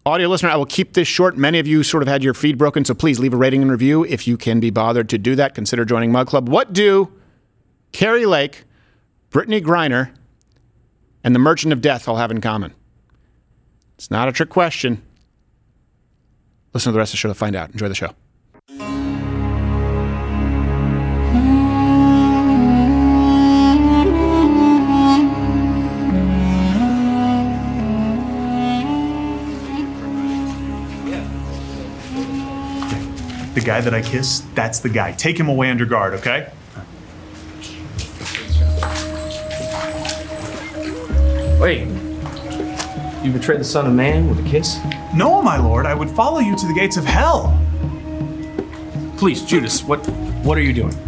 Audio listener, I will keep this short. Many of you sort of had your feed broken, so please leave a rating and review if you can be bothered to do that. Consider joining Mug Club. What do Kari Lake, Brittany Griner, and the Merchant of Death all have in common? It's not a trick question. Listen to the rest of the show to find out. Enjoy the show. The guy that I kissed, that's the guy. Take him away under guard, okay? Wait. You betrayed the Son of Man with a kiss? No, my lord. I would follow you to the gates of hell. Please, Judas, what are you doing?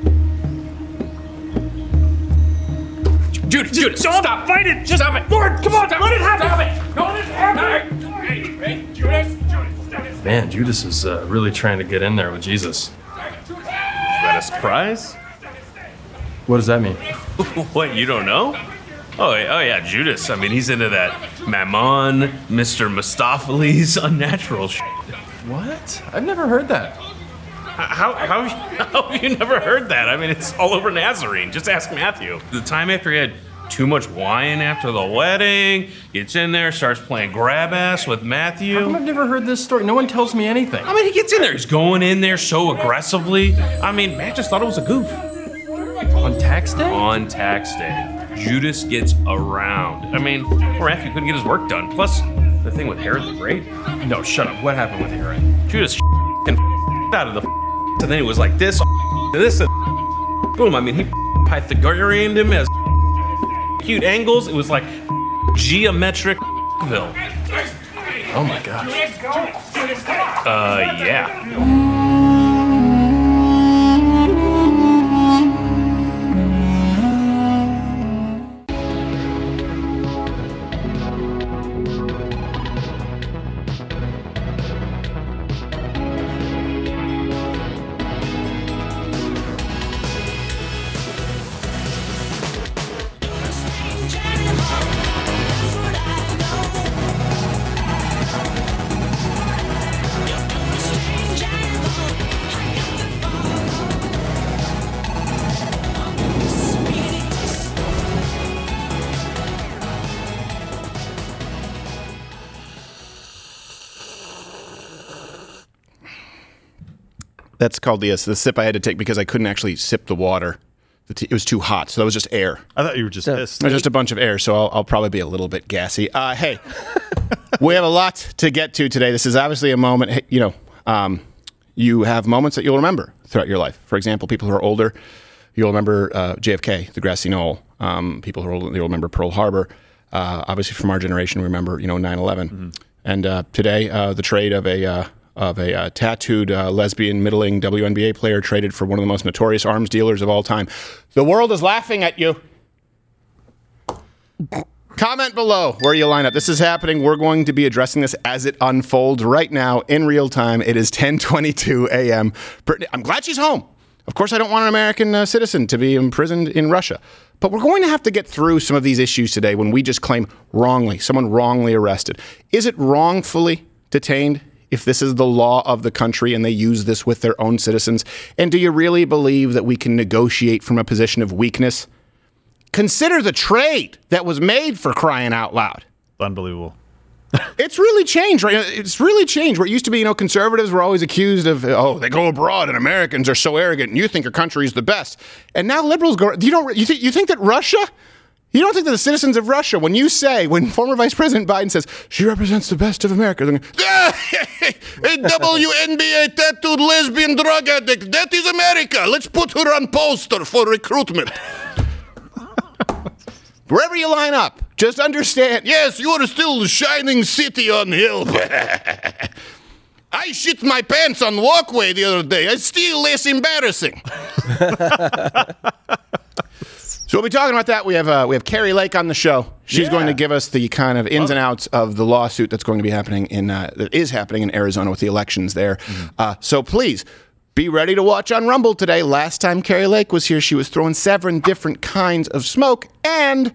Judas, stop! Fight it! Just stop it! Lord, come on! Stop Let it happen! Stop it! Don't let it happen! Hey, Judas! Man, Judas is really trying to get in there with Jesus. Is that a surprise? What does that mean? What, you don't know? Oh yeah, Judas. I mean, he's into that Mammon, Mr. Mistopheles, unnatural shit. What? I've never heard that. How have you never heard that? I mean, it's all over Nazarene. Just ask Matthew. The time after he had too much wine after the wedding, gets in there, starts playing grab ass with Matthew. How come I've never heard this story? No one tells me anything. I mean, he gets in there. He's going in there so aggressively. I mean, Matt just thought it was a goof. On tax day? On tax day, Judas gets around. I mean, poor Matthew couldn't get his work done. Plus, the thing with Herod the Great. No, shut up. What happened with Herod? Judas out of the and then it was like this, this, and boom. I mean, he Pythagoreaned him as cute angles. It was like geometric-ville. Oh my gosh. Yeah. That's called the sip I had to take because I couldn't actually sip the water. It was too hot, so that was just air. I thought you were just pissed. It was just a bunch of air, so I'll probably be a little bit gassy. Hey, we have a lot to get to today. This is obviously a moment, hey, you have moments that you'll remember throughout your life. For example, people who are older, you'll remember JFK, the grassy knoll. People who are older, you'll remember Pearl Harbor. Obviously, from our generation, we remember 9/11. Mm-hmm. And today, the trade of a tattooed lesbian middling WNBA player traded for one of the most notorious arms dealers of all time. The world is laughing at you. Comment below where you line up. This is happening. We're going to be addressing this as it unfolds right now in real time. It is 10:22 a.m. I'm glad she's home. Of course, I don't want an American citizen to be imprisoned in Russia. But we're going to have to get through some of these issues today when we just claim someone wrongly arrested. Is it wrongfully detained if this is the law of the country and they use this with their own citizens? And do you really believe that we can negotiate from a position of weakness? Consider the trade that was made, for crying out loud. Unbelievable. It's really changed, right? It's really changed. Where it used to be, conservatives were always accused of, they go abroad and Americans are so arrogant and you think your country is the best. And now liberals go, you think that Russia? You don't think that the citizens of Russia, when former Vice President Biden says, she represents the best of America, they're going, a WNBA tattooed lesbian drug addict, that is America. Let's put her on poster for recruitment. Wherever you line up, just understand, yes, you are still the shining city on hill. I shit my pants on the walkway the other day. It's still less embarrassing. So we'll be talking about that. We have Kari Lake on the show. She's going to give us the kind of ins and outs of the lawsuit that's going to be happening that is happening in Arizona with the elections there. Mm-hmm. So please be ready to watch on Rumble today. Last time Kari Lake was here, she was throwing 7 different kinds of smoke, and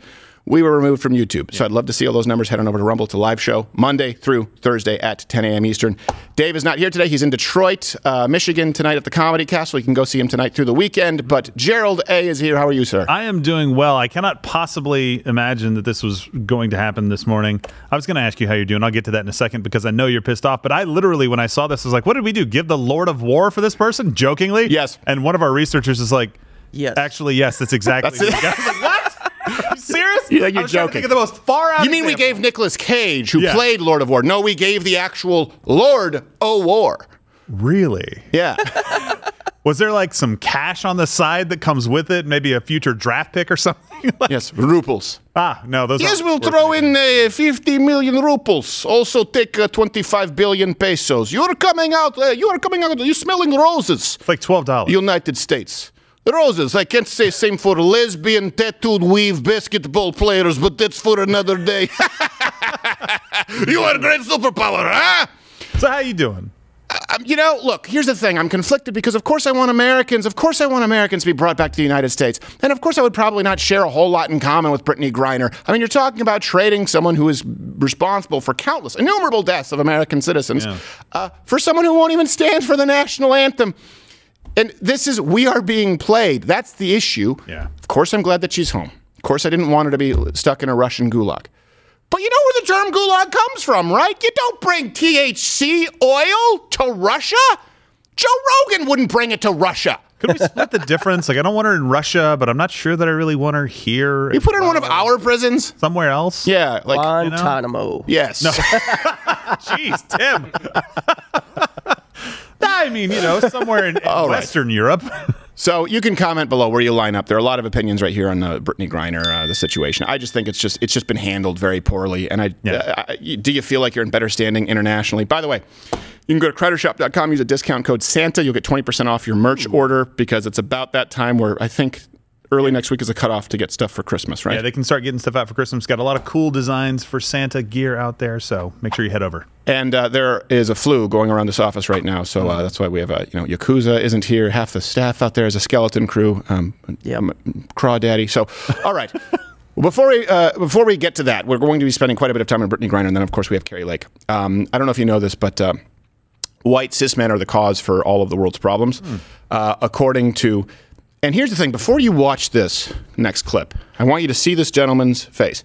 we were removed from YouTube. So I'd love to see all those numbers. Head on over to Rumble to live show Monday through Thursday at 10 a.m. Eastern. Dave is not here today. He's in Detroit, Michigan tonight at the Comedy Castle. You can go see him tonight through the weekend. But Gerald A. is here. How are you, sir? I am doing well. I cannot possibly imagine that this was going to happen this morning. I was going to ask you how you're doing. I'll get to that in a second because I know you're pissed off. But I literally, when I saw this, was like, what did we do? Give the Lord of War for this person? Jokingly? Yes. And one of our researchers is like, Yes. actually, yes, that's exactly That's what I was like, what? Are you serious? You're I was trying to joking. think of the most far out You mean we example. gave Nicolas Cage, who Yeah. played Lord of War? No, we gave the actual Lord O' War. Really? Yeah. Was there like some cash on the side that comes with it? Maybe a future draft pick or something? Yes, rubles. No, those Yes, aren't we'll worth throw anything. in 50 million rubles. Also take 25 billion pesos. You're coming out. You're smelling roses. It's like $12. United States. Roses. I can't say same for lesbian, tattooed, weave, basketball players, but that's for another day. You are a great superpower, huh? So how you doing? Look, here's the thing. I'm conflicted because, of course, I want Americans to be brought back to the United States. And, of course, I would probably not share a whole lot in common with Brittany Griner. I mean, you're talking about trading someone who is responsible for countless, innumerable deaths of American citizens for someone who won't even stand for the national anthem. And we are being played. That's the issue. Yeah. Of course, I'm glad that she's home. Of course, I didn't want her to be stuck in a Russian gulag. But you know where the term gulag comes from, right? You don't bring THC oil to Russia. Joe Rogan wouldn't bring it to Russia. Could we split the difference? Like, I don't want her in Russia, but I'm not sure that I really want her here. You put her in one of our prisons? Somewhere else? Yeah, like Guantanamo. yes. Jeez, Tim. I mean, somewhere in Western Europe. So you can comment below where you line up. There are a lot of opinions right here on Brittany Griner, the situation. I just think it's just been handled very poorly. And do you feel like you're in better standing internationally? By the way, you can go to crowdershop.com, use a discount code Santa. You'll get 20% off your merch order because it's about that time where I think early next week is a cutoff to get stuff for Christmas, right? Yeah, they can start getting stuff out for Christmas. Got a lot of cool designs for Santa gear out there, so make sure you head over. And there is a flu going around this office right now, so that's why we have Yakuza isn't here. Half the staff out there is a skeleton crew. Crawdaddy. So, all right. Well, before we get to that, we're going to be spending quite a bit of time on Brittany Griner, and then of course we have Carrie Lake. I don't know if you know this, but white cis men are the cause for all of the world's problems, according to. And here's the thing: before you watch this next clip, I want you to see this gentleman's face.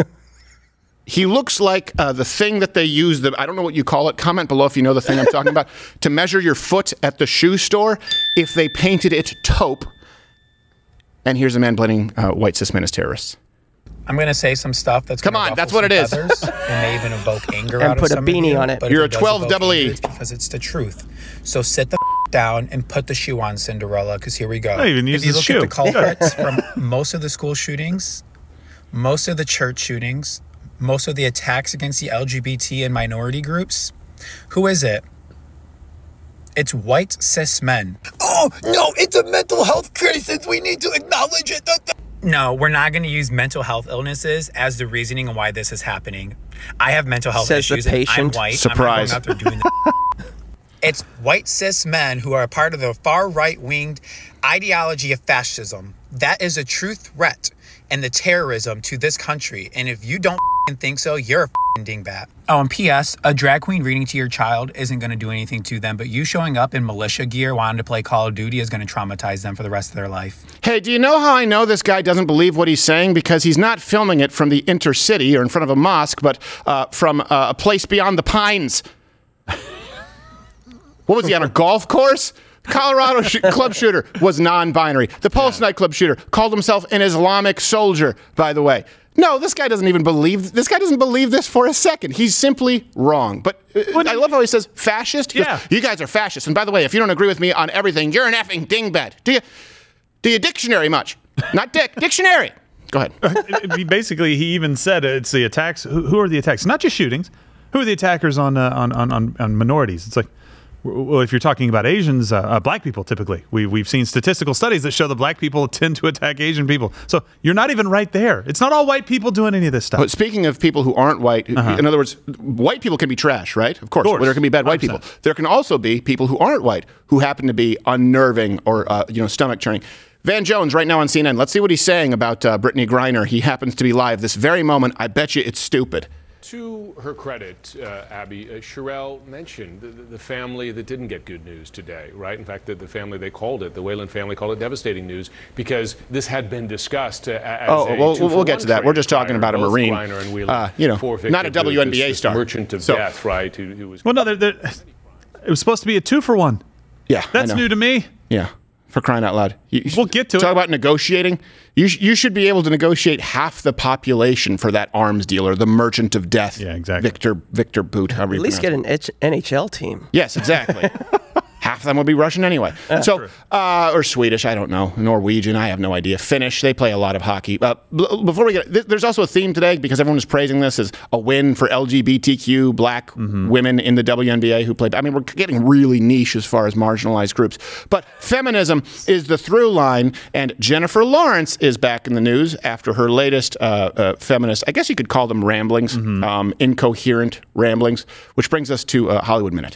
He looks like the thing that they use, I don't know what you call it. Comment below if you know the thing I'm talking about. To measure your foot at the shoe store, if they painted it taupe. And here's a man blaming white cis men as terrorists. I'm going to say some stuff that's Come on, that's what it is. Others, and may even evoke anger And out put of a some beanie of you, on it. but You're if a it does 12 evoke double E. anger, it's because it's the truth. So sit the down and put the shoe on, Cinderella, because here we go. I even use if you the look shoe. at the culprits from most of the school shootings, most of the church shootings, most of the attacks against the LGBT and minority groups, who is it? It's white cis men. Oh, no, it's a mental health crisis. We need to acknowledge it. No, we're not going to use mental health illnesses as the reasoning on why this is happening. I have mental health Says the issues. And I'm patient. white. Surprise. I'm not going out there doing that. It's white cis men who are a part of the far right-winged ideology of fascism. That is a true threat and the terrorism to this country. And if you don't think so, you're a dingbat. Oh, and P.S., a drag queen reading to your child isn't going to do anything to them, but you showing up in militia gear wanting to play Call of Duty is going to traumatize them for the rest of their life. Hey, do you know how I know this guy doesn't believe what he's saying? Because he's not filming it from the intercity or in front of a mosque, but from a place beyond the pines. What was he, on a golf course? Colorado club shooter was non-binary. The Pulse nightclub shooter called himself an Islamic soldier, by the way. No, this guy doesn't believe this for a second. He's simply wrong. But I love how he says fascist. He goes, you guys are fascists. And by the way, if you don't agree with me on everything, you're an effing dingbat. Do you dictionary much? Not dick, dictionary. Go ahead. Basically, he even said it's the attacks. Who are the attacks? Not just shootings. Who are the attackers on minorities? It's like, well, if you're talking about Asians, black people typically, we've seen statistical studies that show that black people tend to attack Asian people. So you're not even right there. It's not all white people doing any of this stuff. But speaking of people who aren't white, in other words, white people can be trash, right? Of course. There can be bad white 100%. people. There can also be people who aren't white who happen to be unnerving or stomach churning. Van Jones right now on CNN. Let's see what he's saying about Brittany Griner. He happens to be live this very moment. I bet you it's stupid. To her credit, Abby, Sherelle mentioned the family that didn't get good news today, right? In fact, the family they called it, the Whalen family called it devastating news because this had been discussed as we'll get to that. We're just talking about a Marine, Griner and Whelan, not a WNBA star. Merchant of death, right? Who was Well, no, it was supposed to be a 2-for-1. Yeah, That's new to me. Yeah, for crying out loud. We'll get to it. Talk about negotiating. You should be able to negotiate half the population for that arms dealer, the merchant of death. Yeah, exactly. Victor Boot. At least get an NHL team. Yes, exactly. Half of them would be Russian anyway. Or Swedish, I don't know. Norwegian, I have no idea. Finnish, they play a lot of hockey. Before we get, there's also a theme today because everyone is praising this as a win for LGBTQ black women in the WNBA who play. I mean, we're getting really niche as far as marginalized groups. But feminism is the through line, and Jennifer Lawrence is back in the news after her latest feminist, I guess you could call them ramblings, incoherent ramblings, which brings us to Hollywood Minute.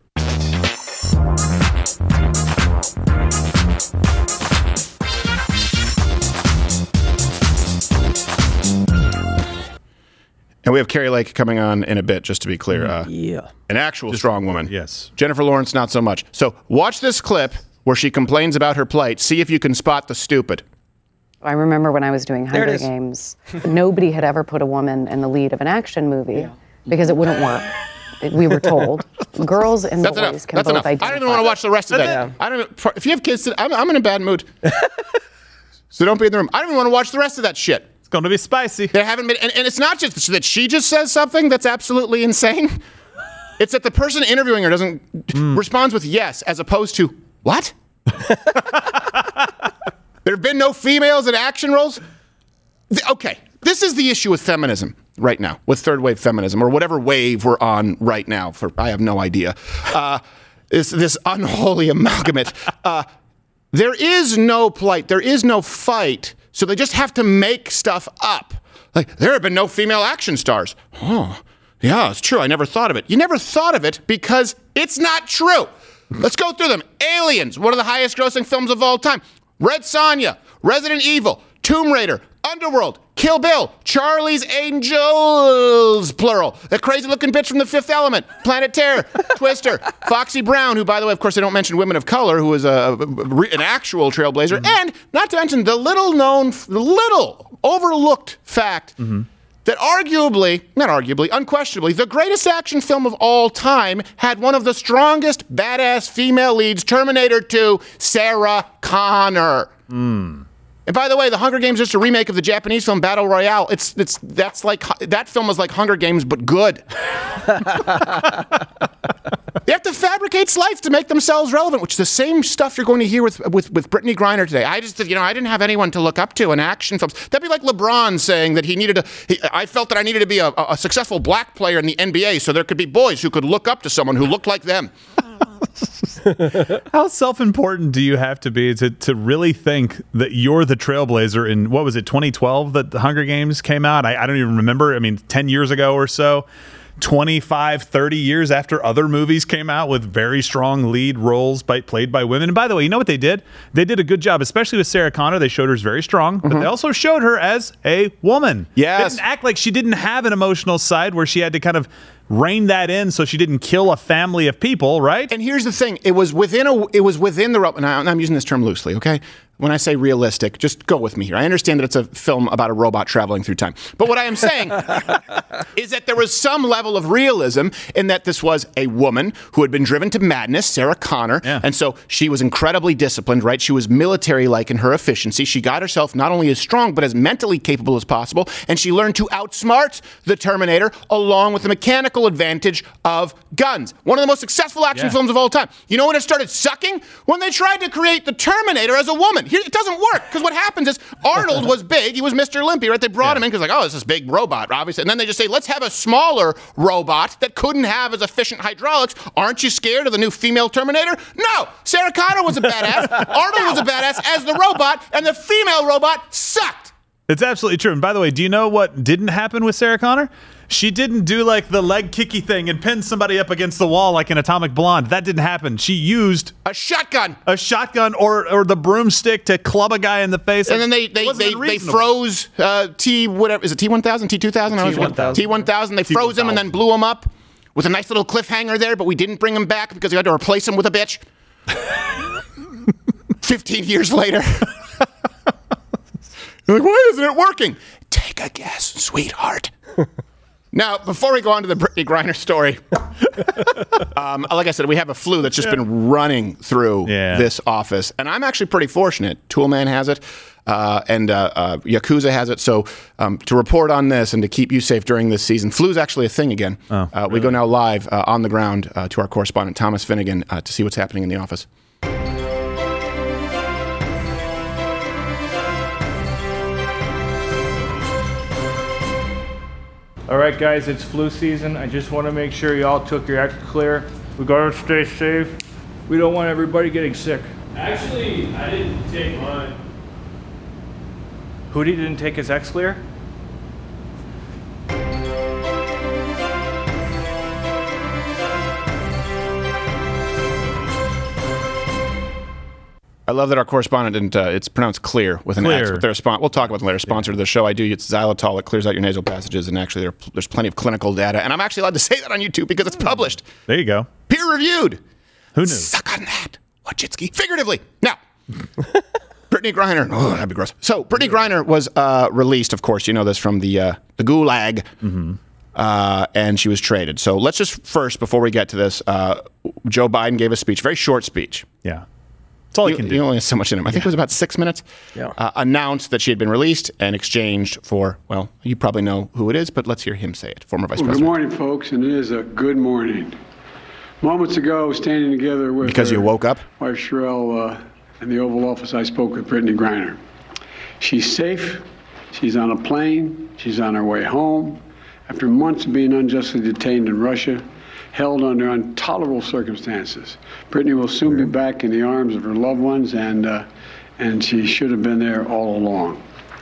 And we have Carrie Lake coming on in a bit, just to be clear. Yeah. An actual strong woman. Yes. Jennifer Lawrence, not so much. So watch this clip where she complains about her plight. See if you can spot the stupid. I remember when I was doing Hunger Games, nobody had ever put a woman in the lead of an action movie because it wouldn't work. We were told girls and boys can both identify. I don't even want to watch the rest of that. I don't. If you have kids, I'm in a bad mood. So don't be in the room. I don't even want to watch the rest of that shit. It's going to be spicy. They haven't been, and it's not just that she just says something that's absolutely insane. It's that the person interviewing her doesn't responds with yes, as opposed to what? There have been no females in action roles. Okay, this is the issue with feminism right now, with third wave feminism or whatever wave we're on right now. I have no idea. This unholy amalgamate. There is no plight. There is no fight. So they just have to make stuff up. Like, there have been no female action stars. Oh, yeah, it's true. I never thought of it. You never thought of it because it's not true. Let's go through them. Aliens, one of the highest grossing films of all time. Red Sonja, Resident Evil, Tomb Raider, Underworld, Kill Bill, Charlie's Angels, plural. The crazy looking bitch from The Fifth Element, Planet Terror, Twister, Foxy Brown, who, by the way, of course, they don't mention women of color, who is an actual trailblazer, and not to mention the little overlooked fact that unquestionably, the greatest action film of all time had one of the strongest badass female leads, Terminator 2, Sarah Connor. And by the way, The Hunger Games is just a remake of the Japanese film Battle Royale. That film was like Hunger Games, but good. They have to fabricate slides to make themselves relevant, which is the same stuff you're going to hear with Brittany Griner today. I didn't have anyone to look up to in action films. That'd be like LeBron saying that I felt that I needed to be a successful black player in the NBA so there could be boys who could look up to someone who looked like them. How self-important do you have to be to really think that you're the trailblazer in, what was it, 2012 that the Hunger Games came out? I don't even remember. I mean, 10 years ago or so. 25, 30 years after other movies came out with very strong lead roles played by women. And by the way, you know what they did? They did a good job, especially with Sarah Connor. They showed her as very strong, but they also showed her as a woman. Yes. They didn't act like she didn't have an emotional side where she had to kind of rein that in so she didn't kill a family of people, right? And here's the thing. It was within the realm, and I'm using this term loosely, okay? When I say realistic, just go with me here. I understand that it's a film about a robot traveling through time. But what I am saying is that there was some level of realism in that this was a woman who had been driven to madness, Sarah Connor. Yeah. And so she was incredibly disciplined, right? She was military-like in her efficiency. She got herself not only as strong, but as mentally capable as possible. And she learned to outsmart the Terminator along with the mechanical advantage of guns. One of the most successful action films of all time. You know when it started sucking? When they tried to create the Terminator as a woman. It doesn't work, because what happens is Arnold was big. He was Mr. Olympia, right? They brought him in because it's this big robot, obviously. And then they just say, let's have a smaller robot that couldn't have as efficient hydraulics. Aren't you scared of the new female Terminator? No! Sarah Connor was a badass. Arnold was a badass as the robot, and the female robot sucked. It's absolutely true. And by the way, do you know what didn't happen with Sarah Connor? She didn't do like the leg kicky thing and pin somebody up against the wall like an Atomic Blonde. That didn't happen. She used a shotgun or the broomstick to club a guy in the face. And then they froze whatever is it T-1000, T-2000? T-1000. They froze him and then blew him up with a nice little cliffhanger there, but we didn't bring him back because we had to replace him with a bitch. 15 years later. You're like, why isn't it working? Take a guess, sweetheart. Now, before we go on to the Brittany Griner story, like I said, we have a flu that's just been running through this office. And I'm actually pretty fortunate. Toolman has it, and Yakuza has it. So to report on this and to keep you safe during this season, flu's actually a thing again. Really? We go now live on the ground to our correspondent, Thomas Finnegan, to see what's happening in the office. All right, guys, it's flu season. I just want to make sure y'all took your X-Clear. We gotta stay safe. We don't want everybody getting sick. Actually, I didn't take mine. Hootie didn't take his X-Clear? I love that our correspondent didn't, it's pronounced clear with an X. But we'll talk about them later. Sponsor to the show. It's xylitol. It clears out your nasal passages, and actually there's plenty of clinical data. And I'm actually allowed to say that on YouTube because it's published. There you go. Peer-reviewed. Who knew? Suck on that. Wojcicki. Figuratively. Now, Brittany Griner. Oh, that'd be gross. So, Brittany Griner was released, of course. You know this from the Gulag. Mm-hmm. And she was traded. So let's just first, before we get to this, Joe Biden gave a speech, very short speech. Yeah. That's all he can do. He only has so much in him. I think it was about 6 minutes. Yeah. Announced that she had been released and exchanged for, well, you probably know who it is, but let's hear him say it. Former Vice President. Good morning, folks, and it is a good morning. Moments ago, standing together with because you woke up? Wife Sherelle in the Oval Office, I spoke with Brittany Griner. She's safe. She's on a plane. She's on her way home. After months of being unjustly detained in Russia, held under intolerable circumstances. Brittany will soon be back in the arms of her loved ones, and she should have been there all along.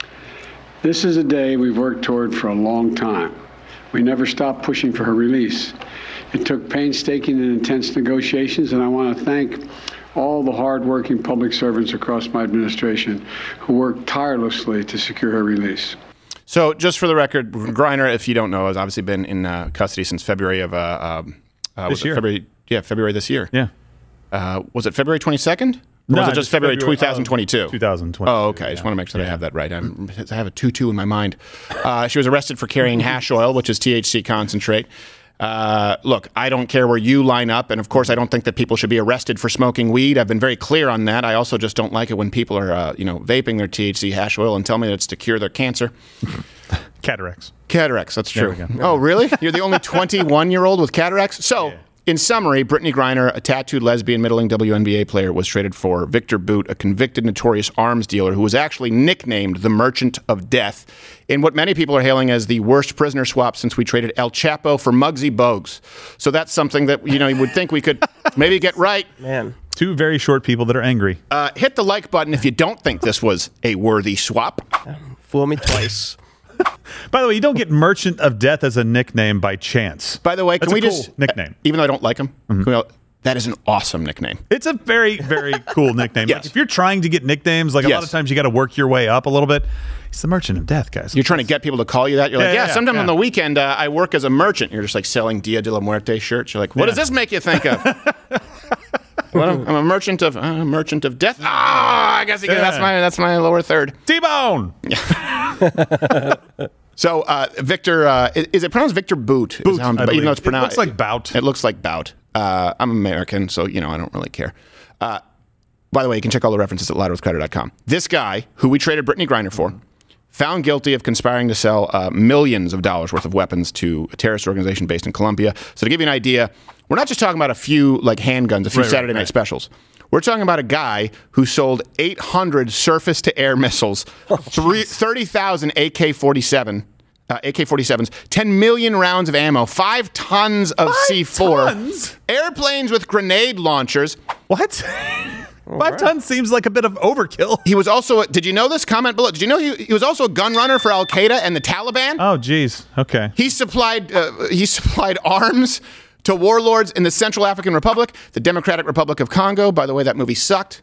This is a day we've worked toward for a long time. We never stopped pushing for her release. It took painstaking and intense negotiations, and I want to thank all the hard-working public servants across my administration who worked tirelessly to secure her release. So, just for the record, Griner, if you don't know, has obviously been in custody since February of this year. February this year. Yeah. Was it February 22nd? Or was it just February 2022? 2020. Oh, okay. I just want to make sure that I have that right. I have a 2-2 in my mind. She was arrested for carrying hash oil, which is THC concentrate. Look, I don't care where you line up, and of course, I don't think that people should be arrested for smoking weed. I've been very clear on that. I also just don't like it when people are, vaping their THC hash oil and tell me that it's to cure their cancer. Cataracts. Cataracts, that's true. Oh, really? You're the only 21-year-old with cataracts? So, in summary, Brittany Griner, a tattooed lesbian middling WNBA player, was traded for Victor Boot, a convicted notorious arms dealer who was actually nicknamed the Merchant of Death in what many people are hailing as the worst prisoner swap since we traded El Chapo for Muggsy Bogues. So that's something that, you would think we could maybe get right. Man. Two very short people that are angry. Hit the like button if you don't think this was a worthy swap. Fool me twice. By the way, you don't get Merchant of Death as a nickname by chance. By the way, can we just nickname? Even though I don't like him, that is an awesome nickname. It's a very, very cool nickname. Yes. Like if you're trying to get nicknames, like a lot of times you got to work your way up a little bit. He's the Merchant of Death, guys. You're trying to get people to call you that. You're like, sometimes on the weekend I work as a merchant. You're just like selling Dia de la Muerte shirts. You're like, what does this make you think of? Well, I'm a merchant of death. I guess that's my lower third. T-Bone. So Victor, is it pronounced Victor Boot? Boot, even though it's pronounced, it looks like Bout. It looks like Bout. I'm American, so I don't really care. By the way, you can check all the references at louderwithcrowder.com. This guy, who we traded Brittany Griner for, found guilty of conspiring to sell millions of dollars worth of weapons to a terrorist organization based in Colombia. So to give you an idea, we're not just talking about a few handguns, a few Saturday night specials. We're talking about a guy who sold 800 surface-to-air missiles, 30,000 AK-47s, 10 million rounds of ammo, 5 tons of C4, tons? airplanes with grenade launchers. What? 5 tons seems like a bit of overkill. He was also, did you know this? Comment below. Did you know he was also a gun runner for Al Qaeda and the Taliban? Oh, geez. Okay. He supplied arms to warlords in the Central African Republic, the Democratic Republic of Congo. By the way, that movie sucked.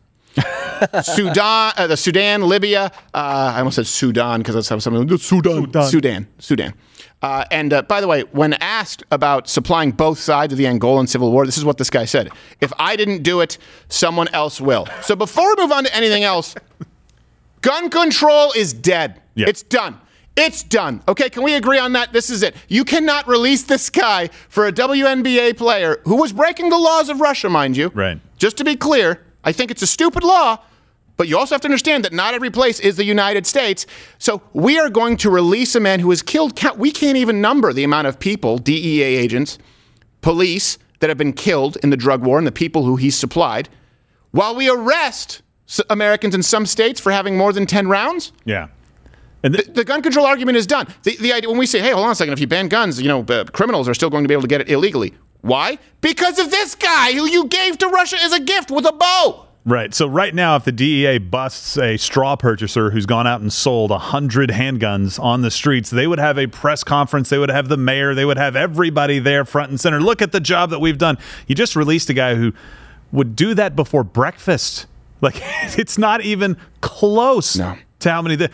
Sudan, Libya. I almost said Sudan because that's how something. Sudan. And by the way, when asked about supplying both sides of the Angolan civil war, this is what this guy said. If I didn't do it, someone else will. So before we move on to anything else, gun control is dead. Yeah. It's done. It's done. Okay, can we agree on that? This is it. You cannot release this guy for a WNBA player who was breaking the laws of Russia, mind you. Right. Just to be clear, I think it's a stupid law, but you also have to understand that not every place is the United States. So we are going to release a man who has killed, we can't even number the amount of people, DEA agents, police, that have been killed in the drug war and the people who he's supplied, while we arrest Americans in some states for having more than 10 rounds. Yeah. And the gun control argument is done. The idea when we say, hey, hold on a second, if you ban guns, criminals are still going to be able to get it illegally. Why? Because of this guy who you gave to Russia as a gift with a bow. Right. So right now, if the DEA busts a straw purchaser who's gone out and sold 100 handguns on the streets, they would have a press conference. They would have the mayor. They would have everybody there front and center. Look at the job that we've done. You just released a guy who would do that before breakfast. Like, it's not even close to how many.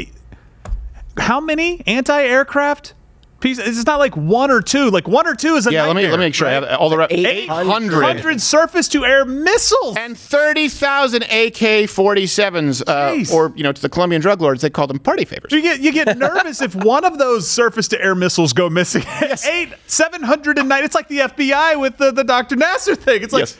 How many anti-aircraft pieces? It's not like 1 or 2. Like 1 or 2 is a nightmare. Let me make sure right? I have all the 800 surface-to-air missiles and 30,000 AK-47s. Or to the Colombian drug lords, they call them party favors. You get nervous if one of those surface-to-air missiles go missing. 709. It's like the FBI with the Dr. Nasser thing. It's like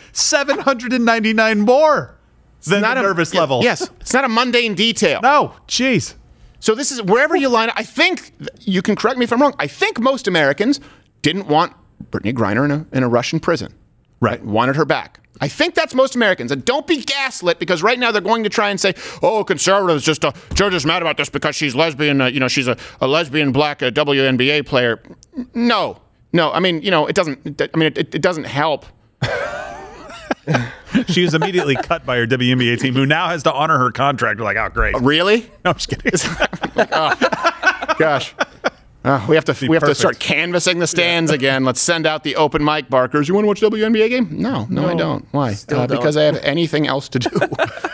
799 more than the nervous level. Yes, it's not a mundane detail. No, jeez. So this is wherever you line up. I think, you can correct me if I'm wrong, I think most Americans didn't want Brittany Griner in a Russian prison. Right. Wanted her back. I think that's most Americans. And don't be gaslit, because right now they're going to try and say, oh, conservatives they're just mad about this because she's lesbian, she's a lesbian black WNBA player. No. I mean, it doesn't help. She was immediately cut by her WNBA team, who now has to honor her contract. We're like, oh, great. Really? No, I'm just kidding. Gosh. We have to start canvassing the stands again. Let's send out the open mic barkers. You want to watch WNBA game? No, I don't. Why? Because I have anything else to do.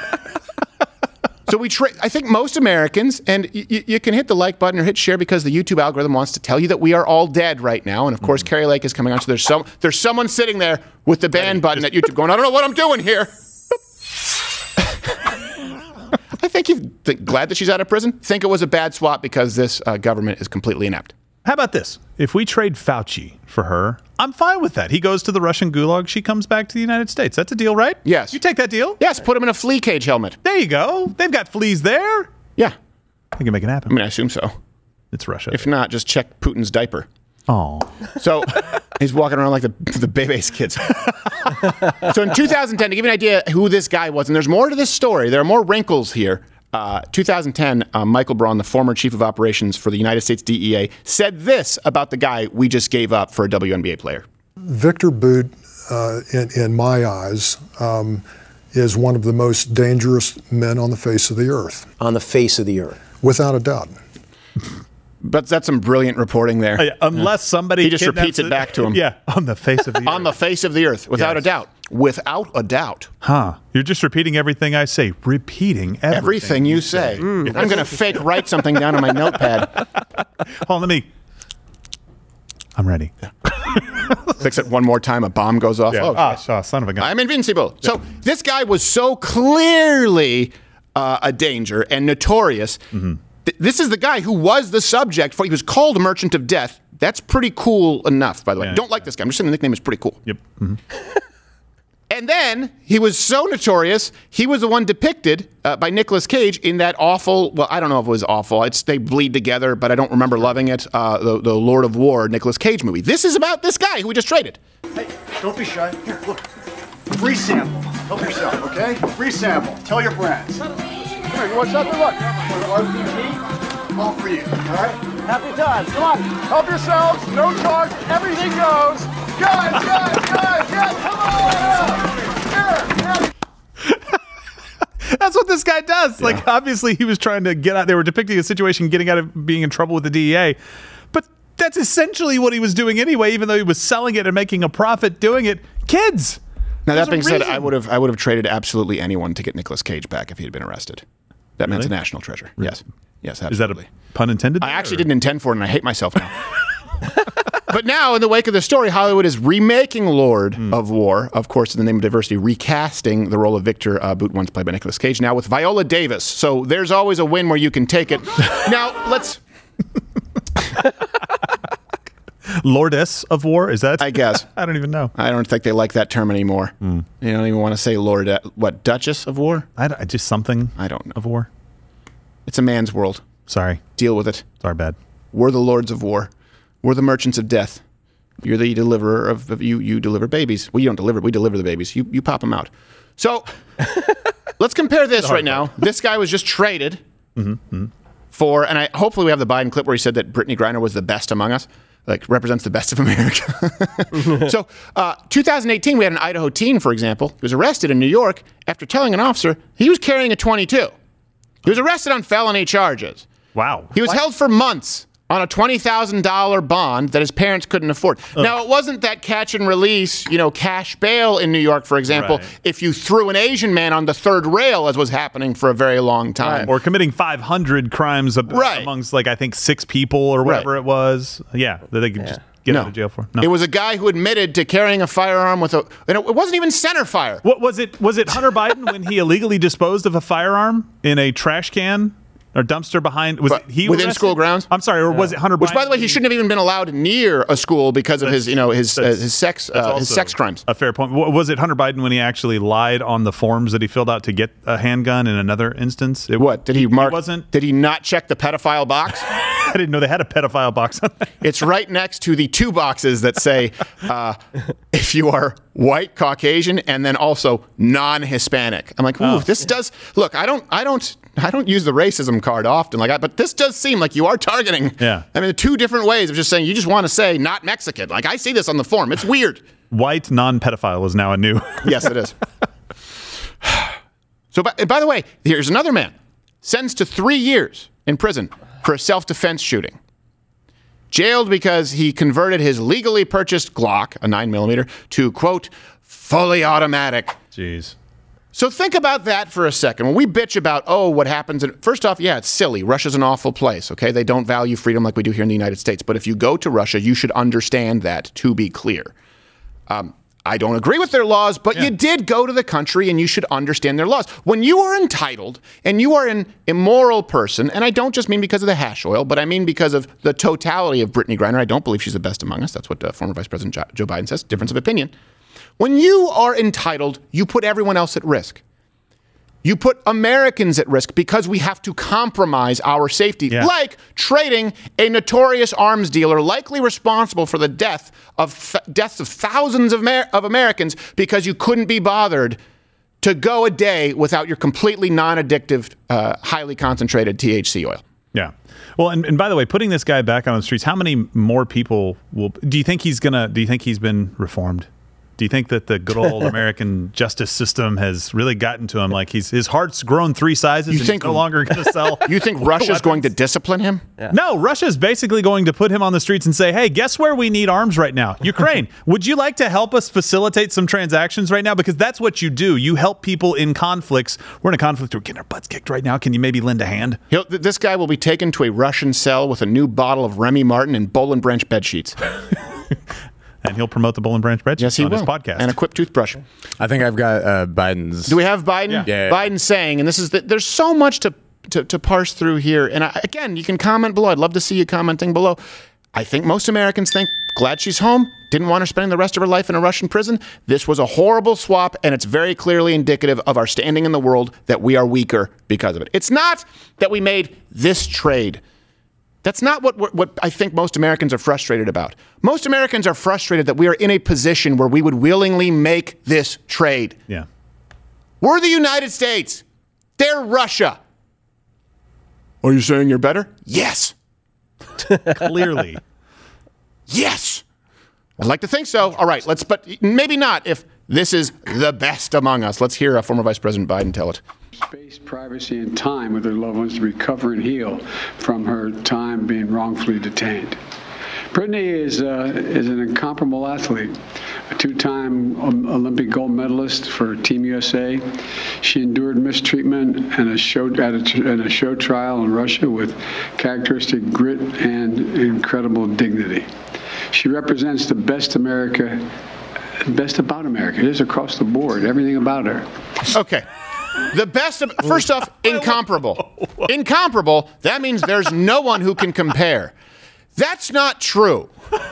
So I think most Americans, and you can hit the like button or hit share because the YouTube algorithm wants to tell you that we are all dead right now. And of course, Carrie Lake is coming on. So there's someone sitting there with the ban button at YouTube going, I don't know what I'm doing here. I think you're glad that she's out of prison. Think it was a bad swap because this government is completely inept. How about this? If we trade Fauci for her, I'm fine with that. He goes to the Russian gulag. She comes back to the United States. That's a deal, right? Yes. You take that deal? Yes, put him in a flea cage helmet. There you go. They've got fleas there. Yeah. They can make it happen. I mean, I assume so. It's Russia. If not, just check Putin's diaper. Oh. So he's walking around like the Bebes kids. So in 2010, to give you an idea who this guy was, and there's more to this story, there are more wrinkles here. 2010, Michael Braun, the former chief of operations for the United States DEA, said this about the guy we just gave up for a WNBA player. Victor Bout, in my eyes, is one of the most dangerous men on the face of the earth. On the face of the earth. Without a doubt. But that's some brilliant reporting there. Unless somebody he just repeats it back to him. Yeah, on the face of the earth. On the face of the earth, without a doubt. Without a doubt. Huh. You're just repeating everything I say. Repeating everything you say. I'm going to fake write something down on my notepad. Hold on, I'm ready. Fix it one more time, a bomb goes off. Yeah. Oh, son of a gun. I'm invincible. So this guy was so clearly a danger and notorious. Mm-hmm. This is the guy who was the subject he was called Merchant of Death. That's pretty cool enough, by the way. Yeah. Don't like this guy. I'm just saying the nickname is pretty cool. Yep. Mm-hmm. And then he was so notorious, he was the one depicted by Nicolas Cage in that awful, well, I don't know if it was awful. They bleed together, but I don't remember loving it. The Lord of War Nicolas Cage movie. This is about this guy who we just traded. Hey, don't be shy. Here, look. Free sample. Help yourself, okay? Free sample. Tell your friends. Here, you want something? Look. RPG, all for you, all right? Happy times. Come on. Help yourselves. No charge. Everything goes. Guys, come on! Here. guy does. Yeah. Like, obviously, he was trying to get out. They were depicting a situation getting out of being in trouble with the DEA. But that's essentially what he was doing anyway, even though he was selling it and making a profit doing it. Kids. Now, that being said, I would have traded absolutely anyone to get Nicolas Cage back if he had been arrested. That man's a national treasure. Really? Yes, absolutely. Is that a pun intended? I actually didn't intend for it, and I hate myself now. But now, in the wake of the story, Hollywood is remaking Lord of War, of course, in the name of diversity, recasting the role of Victor Boot, once played by Nicolas Cage, now with Viola Davis. So there's always a win where you can take it. Now, let's... Lordess of War, is that? I guess. I don't even know. I don't think they like that term anymore. They don't even want to say Duchess of War? Just something. I don't know. Of War. It's a man's world. Sorry. Deal with it. Sorry, bad. We're the Lords of War. We're the merchants of death. You're the deliverer of you deliver babies. Well, you don't deliver. We deliver the babies. You pop them out. So let's compare this right now. This guy was just traded for, and hopefully we have the Biden clip where he said that Brittany Griner was the best among us, like represents the best of America. So 2018, we had an Idaho teen, for example, who was arrested in New York after telling an officer he was carrying a .22. He was arrested on felony charges. Wow. He was held for months on a $20,000 bond that his parents couldn't afford. Now, it wasn't that catch and release, cash bail in New York, for example, if you threw an Asian man on the third rail, as was happening for a very long time. Or committing 500 crimes amongst, I think 6 people or whatever it was. Yeah, that they could just get out of jail for. No. It was a guy who admitted to carrying a firearm and it wasn't even center fire. What was it? Was it Hunter Biden when he illegally disposed of a firearm in a trash can? Or dumpster behind? Was it he within arrested? School grounds? I'm sorry, or was it Hunter Biden? Which, by the way, he shouldn't have even been allowed near a school because of his sex crimes. A fair point. Was it Hunter Biden when he actually lied on the forms that he filled out to get a handgun in another instance? Did he mark? Did he not check the pedophile box? I didn't know they had a pedophile box on there. It's right next to the 2 boxes that say if you are white, Caucasian, and then also non-Hispanic. I'm like, ooh, this does look. I don't use the racism card often but this does seem like you are targeting. Yeah. I mean, the 2 different ways of just saying you just want to say not Mexican. Like, I see this on the form. It's weird. White non-pedophile is now a new. Yes, it is. So, by the way, here's another man sentenced to 3 years in prison for a self-defense shooting. Jailed because he converted his legally purchased Glock, a 9mm, to, quote, fully automatic. Jeez. So think about that for a second. When we bitch about, what happens, first off, it's silly. Russia's an awful place, okay? They don't value freedom like we do here in the United States. But if you go to Russia, you should understand that, to be clear. I don't agree with their laws, but you did go to the country and you should understand their laws. When you are entitled and you are an immoral person, and I don't just mean because of the hash oil, but I mean because of the totality of Brittany Griner. I don't believe she's the best among us. That's what former Vice President Joe Biden says. Difference of opinion. When you are entitled, you put everyone else at risk. You put Americans at risk because we have to compromise our safety, like trading a notorious arms dealer likely responsible for the deaths of thousands of Americans because you couldn't be bothered to go a day without your completely non-addictive, highly concentrated THC oil. Yeah. Well, and by the way, putting this guy back on the streets, how many more people do you think he's been reformed? Do you think that the good old American justice system has really gotten to him? Like his heart's grown 3 sizes and he's no longer going to sell. You think Russia's going to discipline him? Yeah. No, Russia's basically going to put him on the streets and say, hey, guess where we need arms right now? Ukraine. Would you like to help us facilitate some transactions right now? Because that's what you do. You help people in conflicts. We're in a conflict. We're getting our butts kicked right now. Can you maybe lend a hand? This guy will be taken to a Russian cell with a new bottle of Remy Martin and Boll and Branch bed sheets. And he'll promote the Boll and Branch bed sheets on his podcast. And a Quip toothbrush. I think I've got Biden's. Do we have Biden? Yeah. Biden saying, and this is there's so much to parse through here. And again, you can comment below. I'd love to see you commenting below. I think most Americans think, glad she's home. Didn't want her spending the rest of her life in a Russian prison. This was a horrible swap, and it's very clearly indicative of our standing in the world that we are weaker because of it. It's not that we made this trade. That's not what I think most Americans are frustrated about. Most Americans are frustrated that we are in a position where we would willingly make this trade. Yeah. We're the United States. They're Russia. Are you saying you're better? Yes. Clearly. Yes. I'd like to think so. All right, but maybe not if this is the best among us. Let's hear former Vice President Biden tell it. Space, privacy, and time with her loved ones to recover and heal from her time being wrongfully detained. Brittany is an incomparable athlete, a two-time Olympic gold medalist for Team USA. She endured mistreatment and a show trial in Russia with characteristic grit and incredible dignity. She represents the best about America. It is across the board, everything about her. Okay. The best of, first off, incomparable. Incomparable, that means there's no one who can compare. That's not true.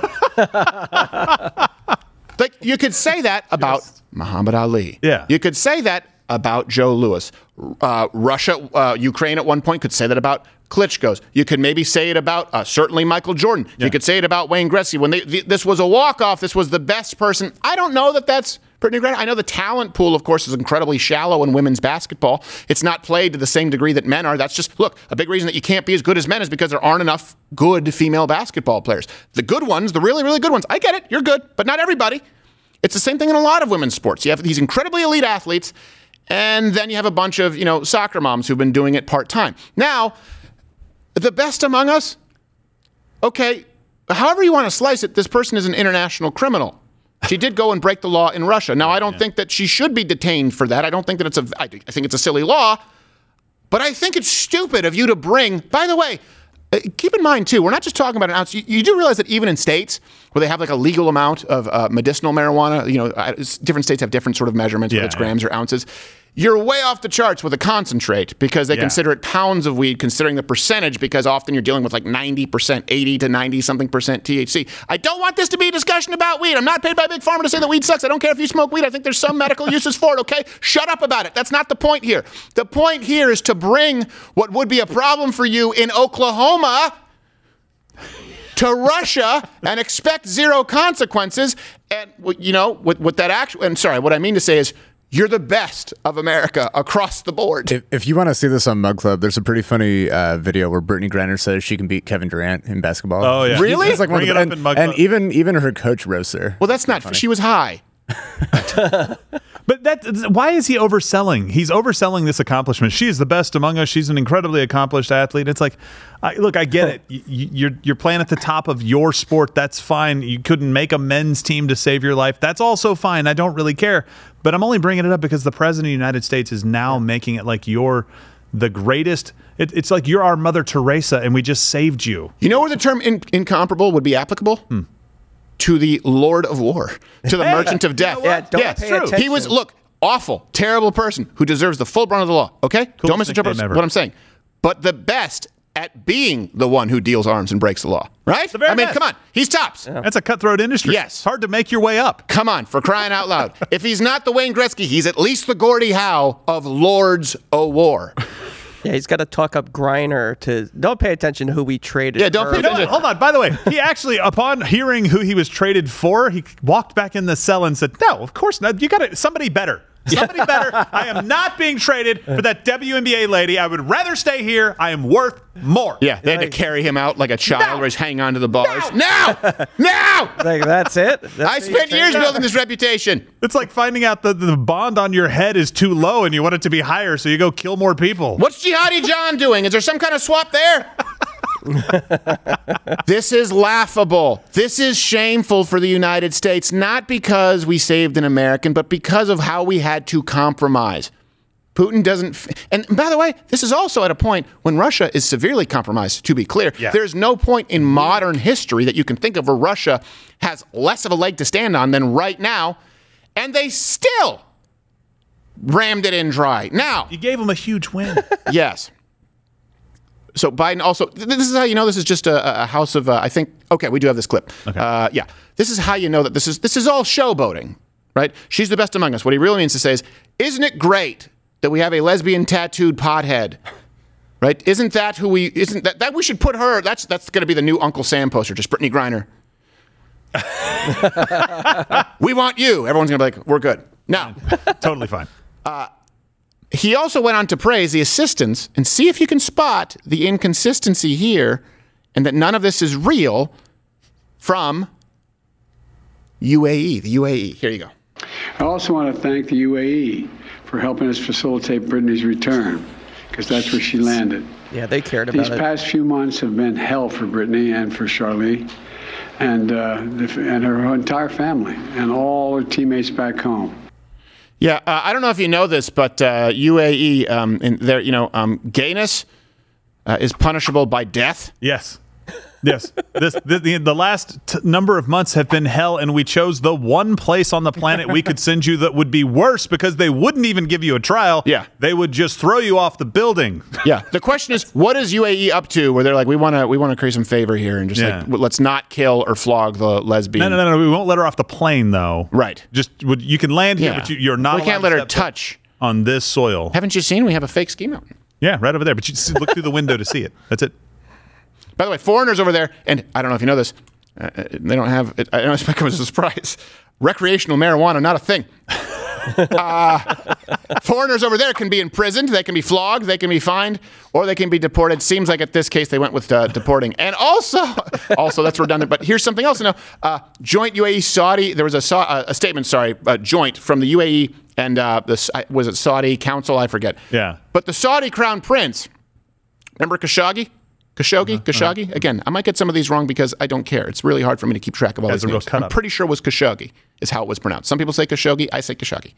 Like, you could say that about Muhammad Ali. Yeah. You could say that about Joe Louis. Russia, Ukraine at one point could say that about Klitschko's. You could maybe say it about certainly Michael Jordan. Yeah. You could say it about Wayne Gretzky. When this was a walk-off, this was the best person. I don't know that that's Brittany Griner. I know the talent pool, of course, is incredibly shallow in women's basketball. It's not played to the same degree that men are. That's just, look, a big reason that you can't be as good as men is because there aren't enough good female basketball players. The good ones, the really, really good ones, I get it, you're good, but not everybody. It's the same thing in a lot of women's sports. You have these incredibly elite athletes, and then you have a bunch of, soccer moms who've been doing it part-time. Now, the best among us, okay, however you want to slice it, this person is an international criminal. She did go and break the law in Russia. Now, I don't think that she should be detained for that. I don't think that I think it's a silly law, but I think it's stupid of you to bring, by the way, keep in mind, too, we're not just talking about an ounce. You do realize that even in states where they have like a legal amount of medicinal marijuana, different states have different sort of measurements, whether it's grams or ounces. You're way off the charts with a concentrate because they consider it pounds of weed, considering the percentage, because often you're dealing with like 90%, 80 to 90-something percent THC. I don't want this to be a discussion about weed. I'm not paid by Big Pharma to say that weed sucks. I don't care if you smoke weed. I think there's some medical uses for it, okay? Shut up about it. That's not the point here. The point here is to bring what would be a problem for you in Oklahoma to Russia and expect zero consequences. And, with that action, and sorry, what I mean to say is, you're the best of America across the board. If you want to see this on Mug Club, there's a pretty funny video where Brittany Griner says she can beat Kevin Durant in basketball. Oh, yeah. Really? It's like Bring it up in Mug Club. And even her coach roasts her. Well, that's not, she was high. But why is he overselling? He's overselling this accomplishment. She is the best among us. She's an incredibly accomplished athlete. It's like, look, I get it. You're playing at the top of your sport. That's fine. You couldn't make a men's team to save your life. That's also fine. I don't really care. But I'm only bringing it up because the president of the United States is now making it like you're the greatest. It's like you're our Mother Teresa and we just saved you. You know where the term incomparable would be applicable? To the Lord of War, to the Merchant of Death. Pay attention. He was, awful, terrible person who deserves the full brunt of the law, okay? Don't misinterpret what I'm saying. But the best at being the one who deals arms and breaks the law, right? I mean, come on. He's tops. Yeah. That's a cutthroat industry. Yes. It's hard to make your way up. Come on, for crying out loud. If he's not the Wayne Gretzky, he's at least the Gordie Howe of Lords o' War. Yeah, he's got to talk up Griner to don't pay attention to who we traded. Yeah, don't pay attention. Hold on. By the way, he actually, upon hearing who he was traded for, he walked back in the cell and said, "No, of course not. You got somebody better. Somebody better. I am not being traded for that WNBA lady. I would rather stay here. I am worth more." Yeah, they had to carry him out like a child where he's hanging on to the bars. No! Like, that's it? I spent years building this reputation. It's like finding out that the bond on your head is too low and you want it to be higher, so you go kill more people. What's Jihadi John doing? Is there some kind of swap there? This is laughable. This is shameful for the United States, not because we saved an American, but because of how we had to compromise. Putin doesn't... And by the way, this is also at a point when Russia is severely compromised, to be clear. Yeah. There's no point in modern history that you can think of where Russia has less of a leg to stand on than right now, and they still rammed it in dry. Now... You gave them a huge win. Yes. So Biden also, this is how you know this is just a house of, I think, okay, we do have this clip. Okay. Yeah. This is how you know that this is all showboating, right? She's the best among us. What he really means to say is, isn't it great that we have a lesbian tattooed pothead, right? Isn't that we should put her, that's going to be the new Uncle Sam poster, just Brittany Griner. We want you. Everyone's going to be like, we're good. Now. Totally fine. He also went on to praise the assistants and see if you can spot the inconsistency here and that none of this is real from UAE, the UAE. Here you go. I also want to thank the UAE for helping us facilitate Brittany's return, because that's where she landed. Yeah, they cared about These it. past few months have been hell for Brittany and for Charlie and her entire family and all her teammates back home. Yeah, I don't know if you know this, but UAE, gayness is punishable by death. Yes. Yes. The last number of months have been hell, and we chose the one place on the planet we could send you that would be worse because they wouldn't even give you a trial. Yeah. They would just throw you off the building. Yeah. The question is, what is UAE up to where they're like, we want to create some favor here and just let's not kill or flog the lesbian. No. We won't let her off the plane, though. Right. Just you can land here, but you're not. We can't let her touch on this soil. Haven't you seen? We have a fake ski mountain. Yeah, right over there. But you just look through the window to see it. That's it. By the way, foreigners over there, and I don't know if you know this, they don't have it. I don't expect it was a surprise. Recreational marijuana, not a thing. Foreigners over there can be imprisoned, they can be flogged, they can be fined, or they can be deported. Seems like at this case they went with deporting. And also that's redundant, but here's something else to know. Joint UAE Saudi, there was a statement, joint from the UAE and was it Saudi Council? I forget. Yeah. But the Saudi Crown Prince, remember Khashoggi? Khashoggi? Again, I might get some of these wrong because I don't care. It's really hard for me to keep track of all these names. I'm pretty sure it was Khashoggi is how it was pronounced. Some people say Khashoggi. I say Khashoggi.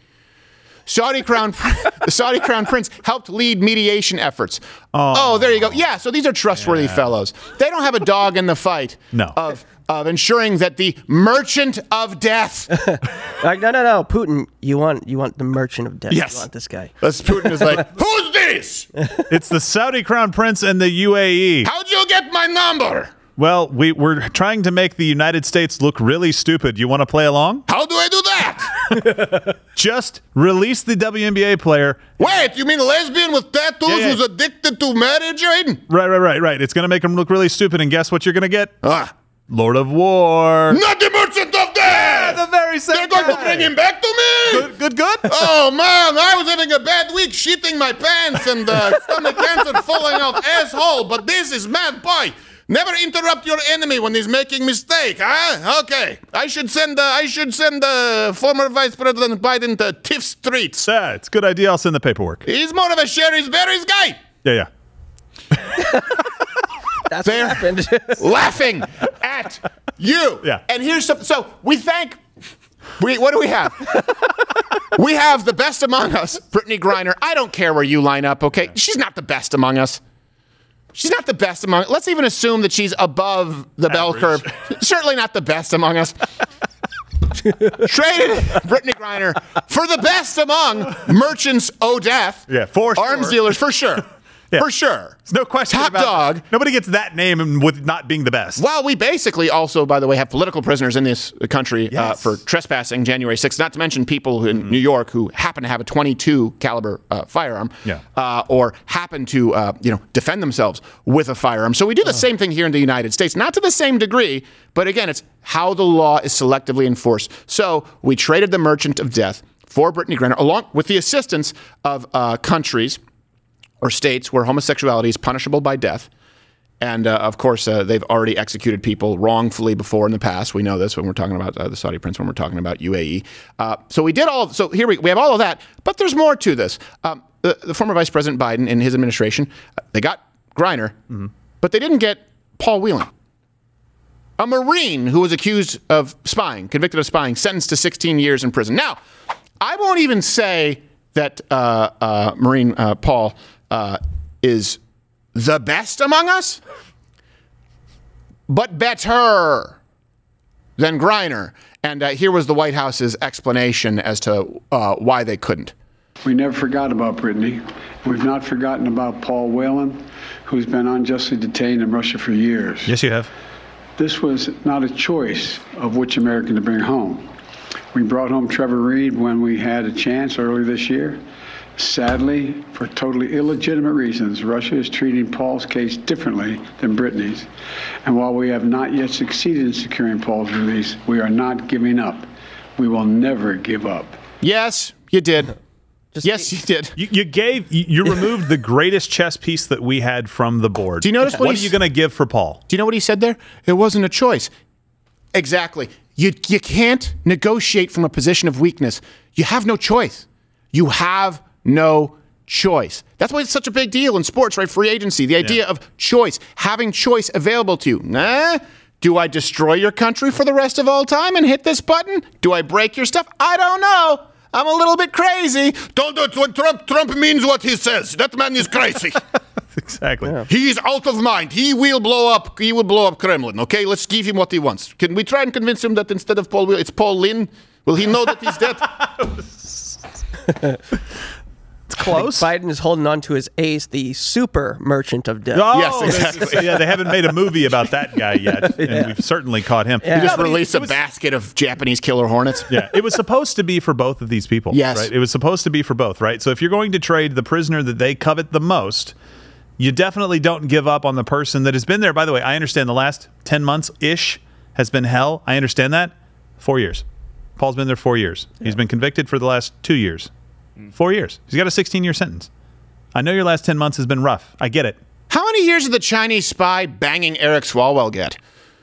The Saudi Crown Prince helped lead mediation efforts. Oh, there you go. Yeah, so these are trustworthy fellows. They don't have a dog in the fight of ensuring that the merchant of death. Like, no. Putin, you want the merchant of death. Yes. You want this guy. Putin is like, who's this? It's the Saudi Crown Prince and the UAE. How'd you get my number? Well, we're trying to make the United States look really stupid. You want to play along? How do I do that? Just release the WNBA player. Wait, you mean a lesbian with tattoos who's addicted to marriage, Aiden? Right. It's going to make them look really stupid, and guess what you're going to get? Lord of War. Not the merchant of death! Yeah, the very same They're going to bring him back to me? Good. Oh, man, I was having a bad week, shitting my pants and stomach cancer falling out asshole, but this is mad boy. Never interrupt your enemy when he's making mistake, huh? Okay. I should send former Vice President Biden to Tiff Streets. Yeah, it's a good idea. I'll send the paperwork. He's more of a Sherry's Berries guy. Yeah. That's what happened. Laughing at you. Yeah. And here's what do we have? We have the best among us, Brittany Griner. I don't care where you line up, okay? She's not the best among us. Let's even assume that she's above the bell curve. Certainly not the best among us. Traded Brittany Griner for the best among merchants o' death. Yeah, for sure. Arms dealers, for sure. Yeah. For sure. There's no question Top about dog. That. Nobody gets that name with not being the best. Well, we basically also, by the way, have political prisoners in this country for trespassing January 6th, not to mention people in New York who happen to have a .22 caliber firearm or happen to defend themselves with a firearm. So we do the same thing here in the United States, not to the same degree, but again, it's how the law is selectively enforced. So we traded the merchant of death for Brittany Griner, along with the assistance of countries or states where homosexuality is punishable by death. And, of course, they've already executed people wrongfully before in the past. We know this when we're talking about the Saudi prince, when we're talking about UAE. So here we have all of that. But there's more to this. The former Vice President Biden and his administration, they got Griner, but they didn't get Paul Whelan, a Marine who was accused of spying, convicted of spying, sentenced to 16 years in prison. Now, I won't even say that Marine Paul is the best among us, but better than Griner. And here was the White House's explanation as to why they couldn't. We never forgot about Brittany. We've not forgotten about Paul Whelan, who's been unjustly detained in Russia for years. Yes, you have. This was not a choice of which American to bring home. We brought home Trevor Reed when we had a chance early this year. Sadly, for totally illegitimate reasons, Russia is treating Paul's case differently than Brittany's. And while we have not yet succeeded in securing Paul's release, we are not giving up. We will never give up. Yes, you did. Yes, you did. You removed the greatest chess piece that we had from the board. Do you notice what are you going to give for Paul? Do you know what he said there? It wasn't a choice. Exactly. You can't negotiate from a position of weakness. You have no choice. You have no choice. That's why it's such a big deal in sports, right? Free agency, the idea of choice, having choice available to you. Do I destroy your country for the rest of all time and hit this button? Do I break your stuff? I don't know. I'm a little bit crazy. Don't do it when Trump means what he says. That man is crazy. Exactly. Yeah. He's out of mind. He will blow up Kremlin. Okay, let's give him what he wants. Can we try and convince him that instead of Paul, it's Paul Lynn? Will he know that he's dead? It's close. Biden is holding on to his ace, the super merchant of death. Oh, yes, exactly. Yeah, they haven't made a movie about that guy yet, and we've certainly caught him. Yeah. He just released a basket of Japanese killer hornets. Yeah, it was supposed to be for both of these people. Yes. Right? It was supposed to be for both, right? So if you're going to trade the prisoner that they covet the most, you definitely don't give up on the person that has been there. By the way, I understand the last 10 months-ish has been hell. I understand that. 4 years. Paul's been there 4 years. Yeah. He's been convicted for the last 2 years. 4 years. He's got a 16-year sentence. I know your last 10 months has been rough. I get it. How many years did the Chinese spy banging Eric Swalwell get?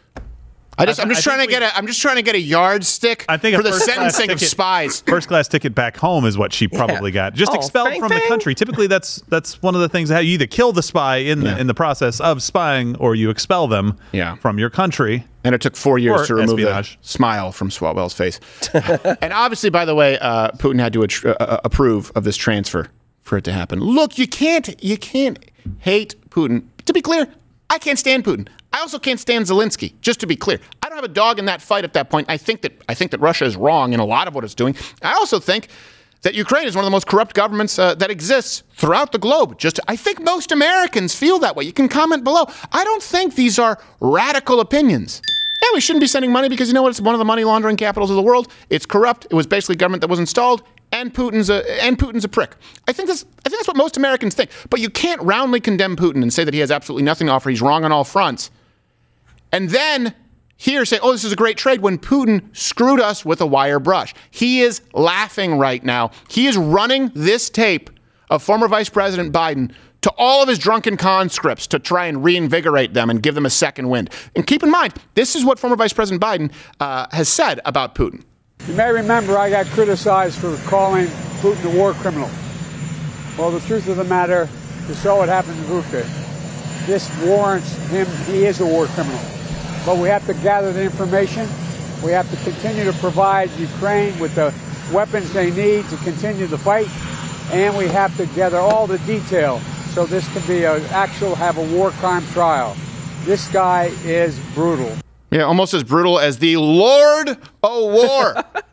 I'm just trying to get a yardstick for the sentencing of spies. First class ticket back home is what she probably got. Just expelled from the country. Typically, that's one of the things that you either kill the spy in the process of spying, or you expel them from your country. And it took 4 years to remove the smile from Swalwell's face. And obviously, by the way, Putin had to approve of this transfer for it to happen. Look, you can't hate Putin. To be clear, I can't stand Putin. I also can't stand Zelensky, just to be clear. I don't have a dog in that fight at that point. I think that Russia is wrong in a lot of what it's doing. I also think that Ukraine is one of the most corrupt governments that exists throughout the globe. I think most Americans feel that way. You can comment below. I don't think these are radical opinions. Yeah, we shouldn't be sending money because, you know what, it's one of the money laundering capitals of the world. It's corrupt. It was basically government that was installed. And Putin's a prick. I think that's what most Americans think. But you can't roundly condemn Putin and say that he has absolutely nothing to offer. He's wrong on all fronts. And then here say, oh, this is a great trade, when Putin screwed us with a wire brush. He is laughing right now. He is running this tape of former Vice President Biden to all of his drunken conscripts to try and reinvigorate them and give them a second wind. And keep in mind, this is what former Vice President Biden has said about Putin. You may remember I got criticized for calling Putin a war criminal. Well, the truth of the matter is so what happened in Vuka. This warrants him. He is a war criminal. But we have to gather the information. We have to continue to provide Ukraine with the weapons they need to continue the fight. And we have to gather all the detail so this can be have a war crime trial. This guy is brutal. Yeah, almost as brutal as the Lord of War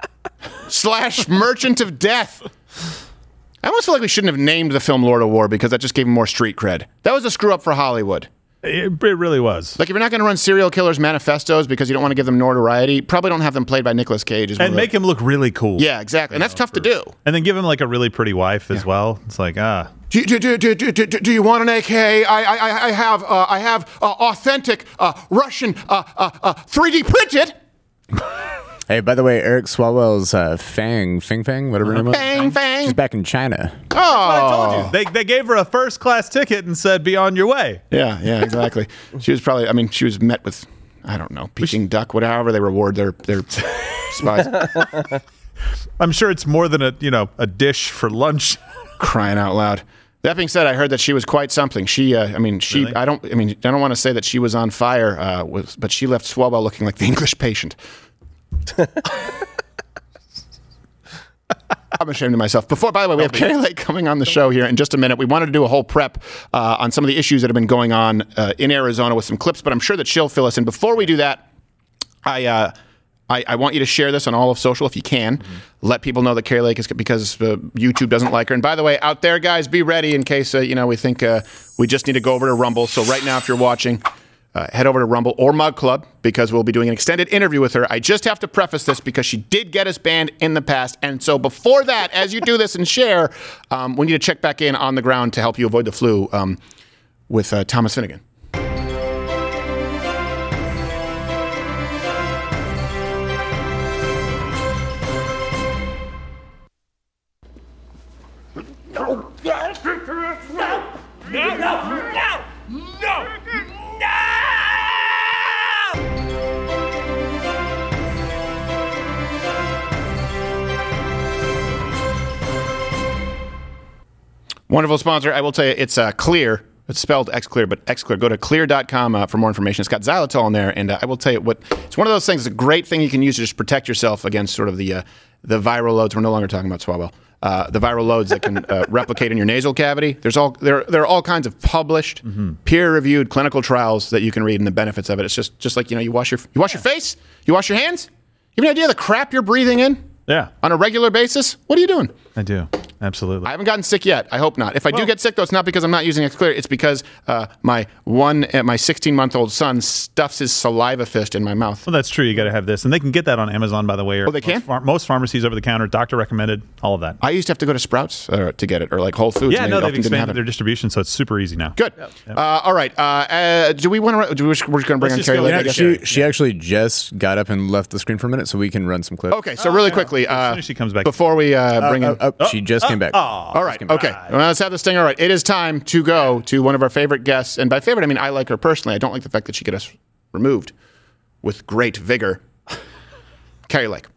/ Merchant of Death. I almost feel like we shouldn't have named the film Lord of War because that just gave him more street cred. That was a screw up for Hollywood. It really was. Like, if you're not going to run serial killers' manifestos because you don't want to give them notoriety, probably don't have them played by Nicolas Cage. And make him look really cool. Yeah, exactly. And that's tough to do. And then give him like a really pretty wife as well. It's like, Do you want an AK? I have authentic Russian 3D printed. Hey, by the way, Eric Swalwell's Fang, whatever her name was. Fang. She's back in China. Oh, that's what I told you. They gave her a first class ticket and said, "Be on your way." Yeah, exactly. She was probably. She was met with, I don't know, Peking duck, whatever they reward their spies. I'm sure it's more than a dish for lunch. Crying out loud. That being said, I heard that she was quite something. Really? I don't want to say that she was on fire, but she left Swalwell looking like the English Patient. I'm ashamed of myself. By the way, we have Kari Lake coming on the show here in just a minute. We wanted to do a whole prep on some of the issues that have been going on in Arizona with some clips, but I'm sure that she'll fill us in. Before we do that, I want you to share this on all of social if you can. Mm-hmm. Let people know that Kari Lake is, because YouTube doesn't like her. And by the way, out there, guys, be ready in case we think we just need to go over to Rumble. So right now, if you're watching, head over to Rumble or Mug Club, because we'll be doing an extended interview with her. I just have to preface this because she did get us banned in the past. And so before that, as you do this and share, we need to check back in on the ground to help you avoid the flu with Thomas Finnegan. Wonderful sponsor. I will tell you, it's Clear. It's spelled XClear, but XClear. Go to clear.com for more information. It's got xylitol in there, and I will tell you it's one of those things. It's a great thing you can use to just protect yourself against sort of the viral loads. We're no longer talking about Swalwell. The viral loads that can replicate in your nasal cavity. There are all kinds of published, peer-reviewed clinical trials that you can read and the benefits of it. It's just like, you wash your face, you wash your hands. You have any idea of the crap you're breathing in? Yeah. On a regular basis? What are you doing? I do. Absolutely. I haven't gotten sick yet. I hope not. If I do get sick, though, it's not because I'm not using XClear. It's because my 16-month-old son stuffs his saliva fist in my mouth. Well, that's true. You got to have this. And they can get that on Amazon, by the way. Oh, they can? Most pharmacies over the counter, doctor recommended, all of that. I used to have to go to Sprouts to get it, or like Whole Foods. Yeah, no, they've expanded their distribution, so it's super easy now. Good. Yep. All right. Do we want to? We're just going to bring on Carrie Lake. She actually just got up and left the screen for a minute, so we can run some clips. Okay, so really quickly, as soon as she comes back, before we bring in, she just came back. All right. Okay. Well, let's have this thing. All right. It is time to go to one of our favorite guests, and by favorite I mean I like her personally. I don't like the fact that she got us removed with great vigor. Carrie Lake.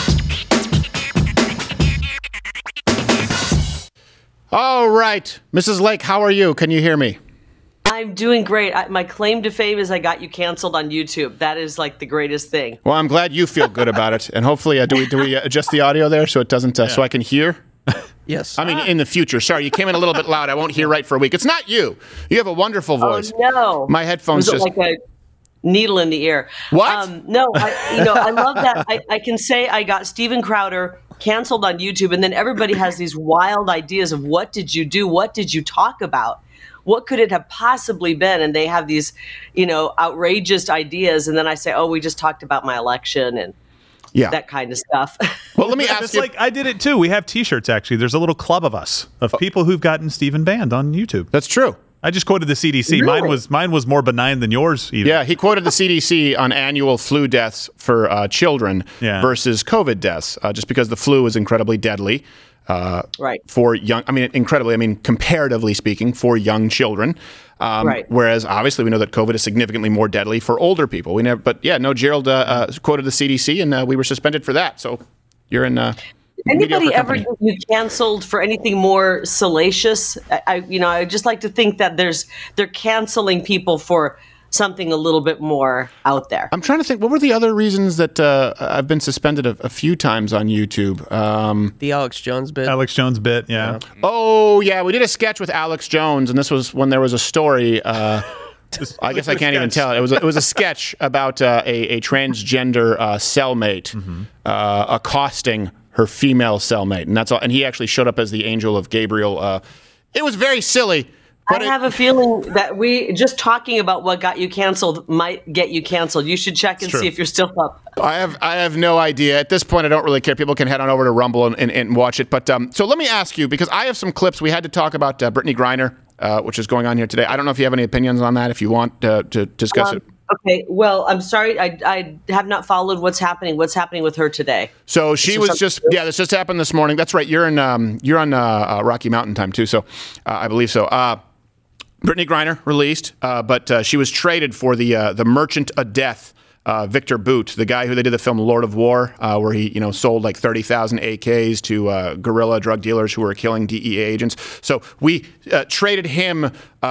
All right, Mrs. Lake, how are you? Can you hear me? I'm doing great. My claim to fame is I got you canceled on YouTube. That is like the greatest thing. Well, I'm glad you feel good about it, and hopefully, do we adjust the audio there so it doesn't so I can hear? Yes. I mean, in the future. Sorry, you came in a little bit loud. I won't hear right for a week. It's not you. You have a wonderful voice. Oh, no. My headphones was it just like a needle in the ear. What? No, I love that. I can say I got Steven Crowder canceled on YouTube, and then everybody has these wild ideas of what did you do? What did you talk about? What could it have possibly been? And they have these, outrageous ideas. And then I say, oh, we just talked about my election and that kind of stuff. Well, let me ask you. I did it too. We have T-shirts, actually. There's a little club of us, of people who've gotten Stephen banned on YouTube. That's true. I just quoted the CDC. Really? Mine was more benign than yours, even. Yeah, he quoted the CDC on annual flu deaths for children versus COVID deaths, just because the flu is incredibly deadly. Right. For young, comparatively speaking, for young children. Right. Whereas obviously we know that COVID is significantly more deadly for older people. Gerald quoted the CDC and we were suspended for that. So you're in. Anybody ever get you canceled for anything more salacious? I just like to think that they're canceling people for something a little bit more out there. I'm trying to think, what were the other reasons that I've been suspended a few times on YouTube? The Alex Jones bit. Alex Jones bit, yeah. Oh, yeah, we did a sketch with Alex Jones, and this was when there was a story. I guess I can't even tell it. It was a sketch about a transgender cellmate accosting her female cellmate, and that's all. And he actually showed up as the angel of Gabriel. It was very silly. I have a feeling that we just talking about what got you canceled might get you canceled. You should check and see if you're still up. I have no idea. At this point, I don't really care. People can head on over to Rumble and watch it. But so let me ask you, because I have some clips. We had to talk about Brittany Griner, which is going on here today. I don't know if you have any opinions on that, if you want to discuss it. Okay, well, I'm sorry. I have not followed what's happening. What's happening with her today? So she was this just happened this morning. That's right. You're on Rocky Mountain time too. So I believe so. Brittany Griner released, but she was traded for the merchant of death, Victor Boot, the guy who they did the film Lord of War, where he sold like 30,000 AKs to guerrilla drug dealers who were killing DEA agents. So we traded him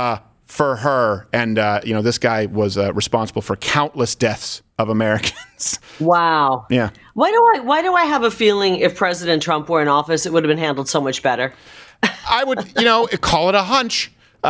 for her, and this guy was responsible for countless deaths of Americans. Wow. Yeah. Why do I have a feeling if President Trump were in office, it would have been handled so much better? I would, call it a hunch.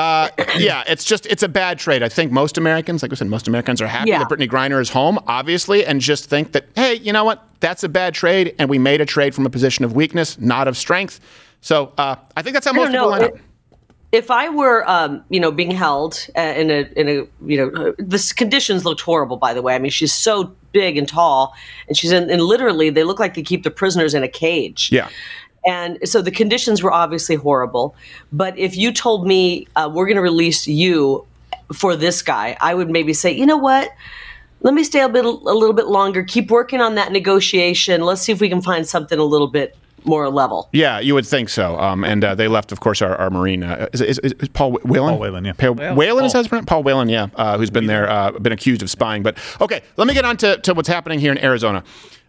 It's a bad trade. I think most Americans, like I said, are happy that Brittany Griner is home, obviously, and just think that, hey, you know what? That's a bad trade, and we made a trade from a position of weakness, not of strength. So I think that's how most people line up. If I were, being held in a the conditions looked horrible, by the way. I mean, she's so big and tall, and she's in literally, they look like they keep the prisoners in a cage. Yeah. And so the conditions were obviously horrible. But if you told me we're going to release you for this guy, I would maybe say, you know what? Let me stay a little bit longer. Keep working on that negotiation. Let's see if we can find something a little bit more level. Yeah, you would think so. And they left, of course, our Marine. Is Paul Whelan? Paul Whelan, yeah. Whelan is how it's pronounced? Paul Whelan, yeah, who's been there, been accused of spying. But okay, let me get on to what's happening here in Arizona.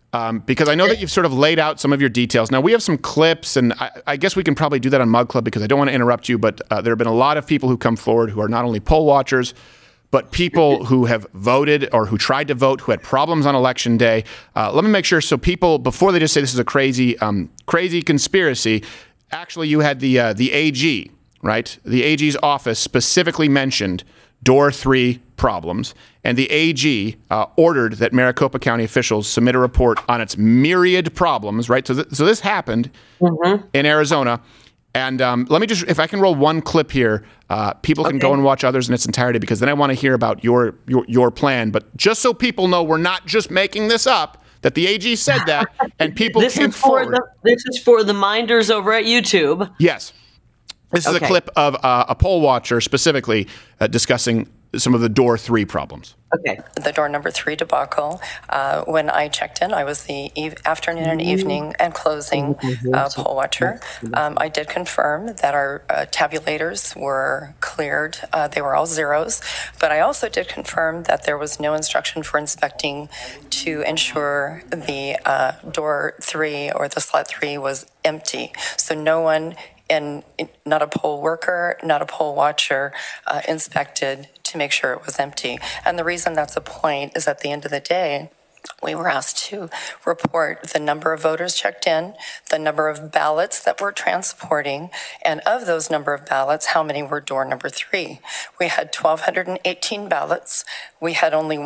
because I know that you've sort of laid out some of your details. Now, we have some clips, and I guess we can probably do that on Mug Club because I don't want to interrupt you, but there have been a lot of people who come forward who are not only poll watchers, but people who have voted or who tried to vote, who had problems on Election Day. Let me make sure, so people, before they just say this is a crazy conspiracy, actually you had the AG, right? The AG's office specifically mentioned door 3 problems, and the AG ordered that Maricopa County officials submit a report on its myriad problems, right? So this happened in Arizona. And let me just, if I can roll one clip here, people can go and watch others in its entirety, because then I want to hear about your plan. But just so people know, we're not just making this up, that the AG said that, and people came forward. This is for the minders over at YouTube. Yes. This is a clip of a poll watcher specifically discussing some of the door 3 problems. Okay. The door number 3 debacle. When I checked in, I was the afternoon and evening and closing poll watcher. I did confirm that our tabulators were cleared. They were all zeros. But I also did confirm that there was no instruction for inspecting to ensure the door 3 or the slot 3 was empty. So no one, and not a poll worker, not a poll watcher, inspected to make sure it was empty. And the reason that's a point is at the end of the day, we were asked to report the number of voters checked in, the number of ballots that we're transporting, and of those number of ballots, how many were door number 3. We had 1,218 ballots. We had only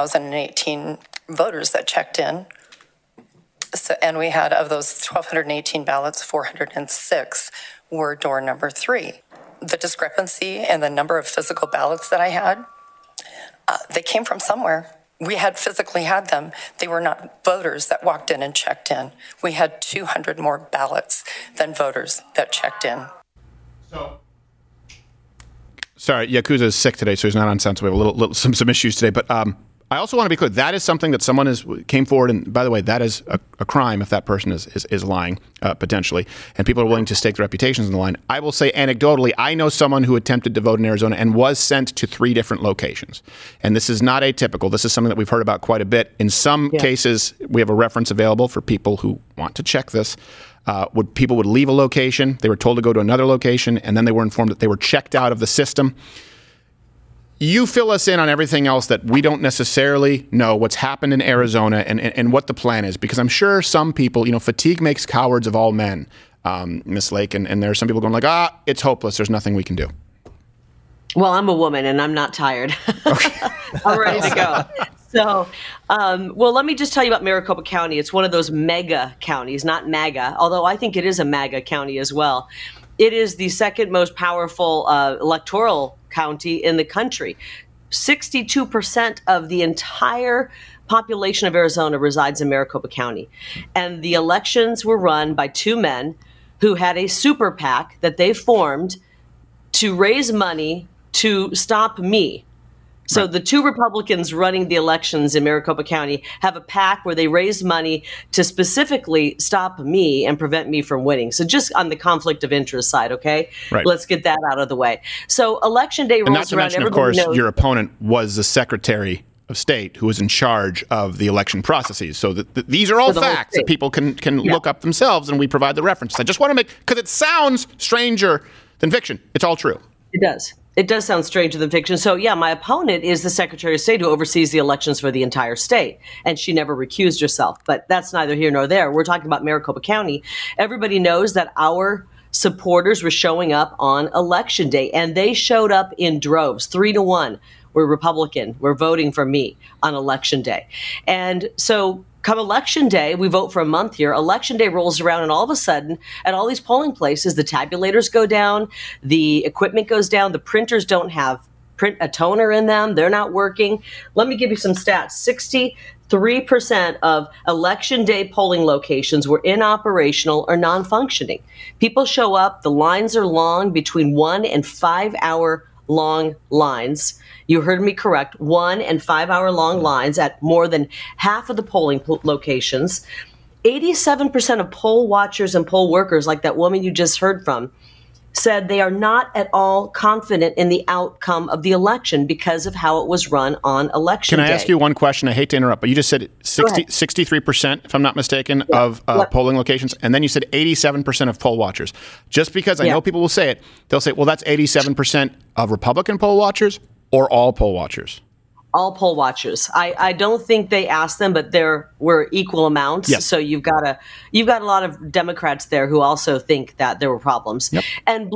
1,018 votors that checked in. So, and we had, of those 1,218 ballots, 406 were door number 3. The discrepancy in the number of physical ballots that I had, they came from somewhere. We had physically had them. They were not voters that walked in and checked in. We had 200 more ballots than voters that checked in. Sorry, Yakuza is sick today, so he's not on sound, so we have some issues today. But I also want to be clear, that is something that someone came forward, and by the way, that is a crime if that person is lying, potentially, and people are willing to stake their reputations on the line. I will say anecdotally, I know someone who attempted to vote in Arizona and was sent to 3 different locations. And this is not atypical. This is something that we've heard about quite a bit. In some cases, we have a reference available for people who want to check this. People would leave a location, they were told to go to another location, and then they were informed that they were checked out of the system. You fill us in on everything else that we don't necessarily know what's happened in Arizona and what the plan is, because I'm sure some people, fatigue makes cowards of all men, Ms. Lake, and there are some people going like, it's hopeless. There's nothing we can do. Well, I'm a woman and I'm not tired. I'm ready to go. So, let me just tell you about Maricopa County. It's one of those mega counties, not MAGA, although I think it is a MAGA county as well. It is the second most powerful electoral county in the country. 62% of the entire population of Arizona resides in Maricopa County. And the elections were run by 2 men who had a super PAC that they formed to raise money to stop me. So the 2 Republicans running the elections in Maricopa County have a PAC where they raise money to specifically stop me and prevent me from winning. So just on the conflict of interest side, okay? Right. Let's get that out of the way. So Election Day rolls around. And not to mention, of course, your opponent was the Secretary of State who was in charge of the election processes. So these are all facts that people can look up themselves, and we provide the references. I just want to make, because it sounds stranger than fiction. It's all true. It does. It does sound stranger than fiction. So, my opponent is the Secretary of State who oversees the elections for the entire state. And she never recused herself. But that's neither here nor there. We're talking about Maricopa County. Everybody knows that our supporters were showing up on Election Day. And they showed up in droves, 3-1. We're Republican. We're voting for me on Election Day. And so come Election Day, we vote for a month here. Election Day rolls around, and all of a sudden, at all these polling places, the tabulators go down, the equipment goes down, the printers don't have a toner in them, they're not working. Let me give you some stats. 63% of Election Day polling locations were inoperational or non-functioning. People show up, the lines are long, between 1 and 5 hour long lines. You heard me correct, 1 and 5 hour long lines at more than half of the polling locations. 87% of poll watchers and poll workers, like that woman you just heard from, said they are not at all confident in the outcome of the election because of how it was run on election day. Can I ask you one question? I hate to interrupt, but you just said 63%, if I'm not mistaken, of polling locations, and then you said 87% of poll watchers. Just because I know people will say it, they'll say, well, that's 87% of Republican poll watchers or all poll watchers? All poll watchers. I don't think they asked them, but there were equal amounts. Yes. So you've got a lot of Democrats there who also think that there were problems. Yep. And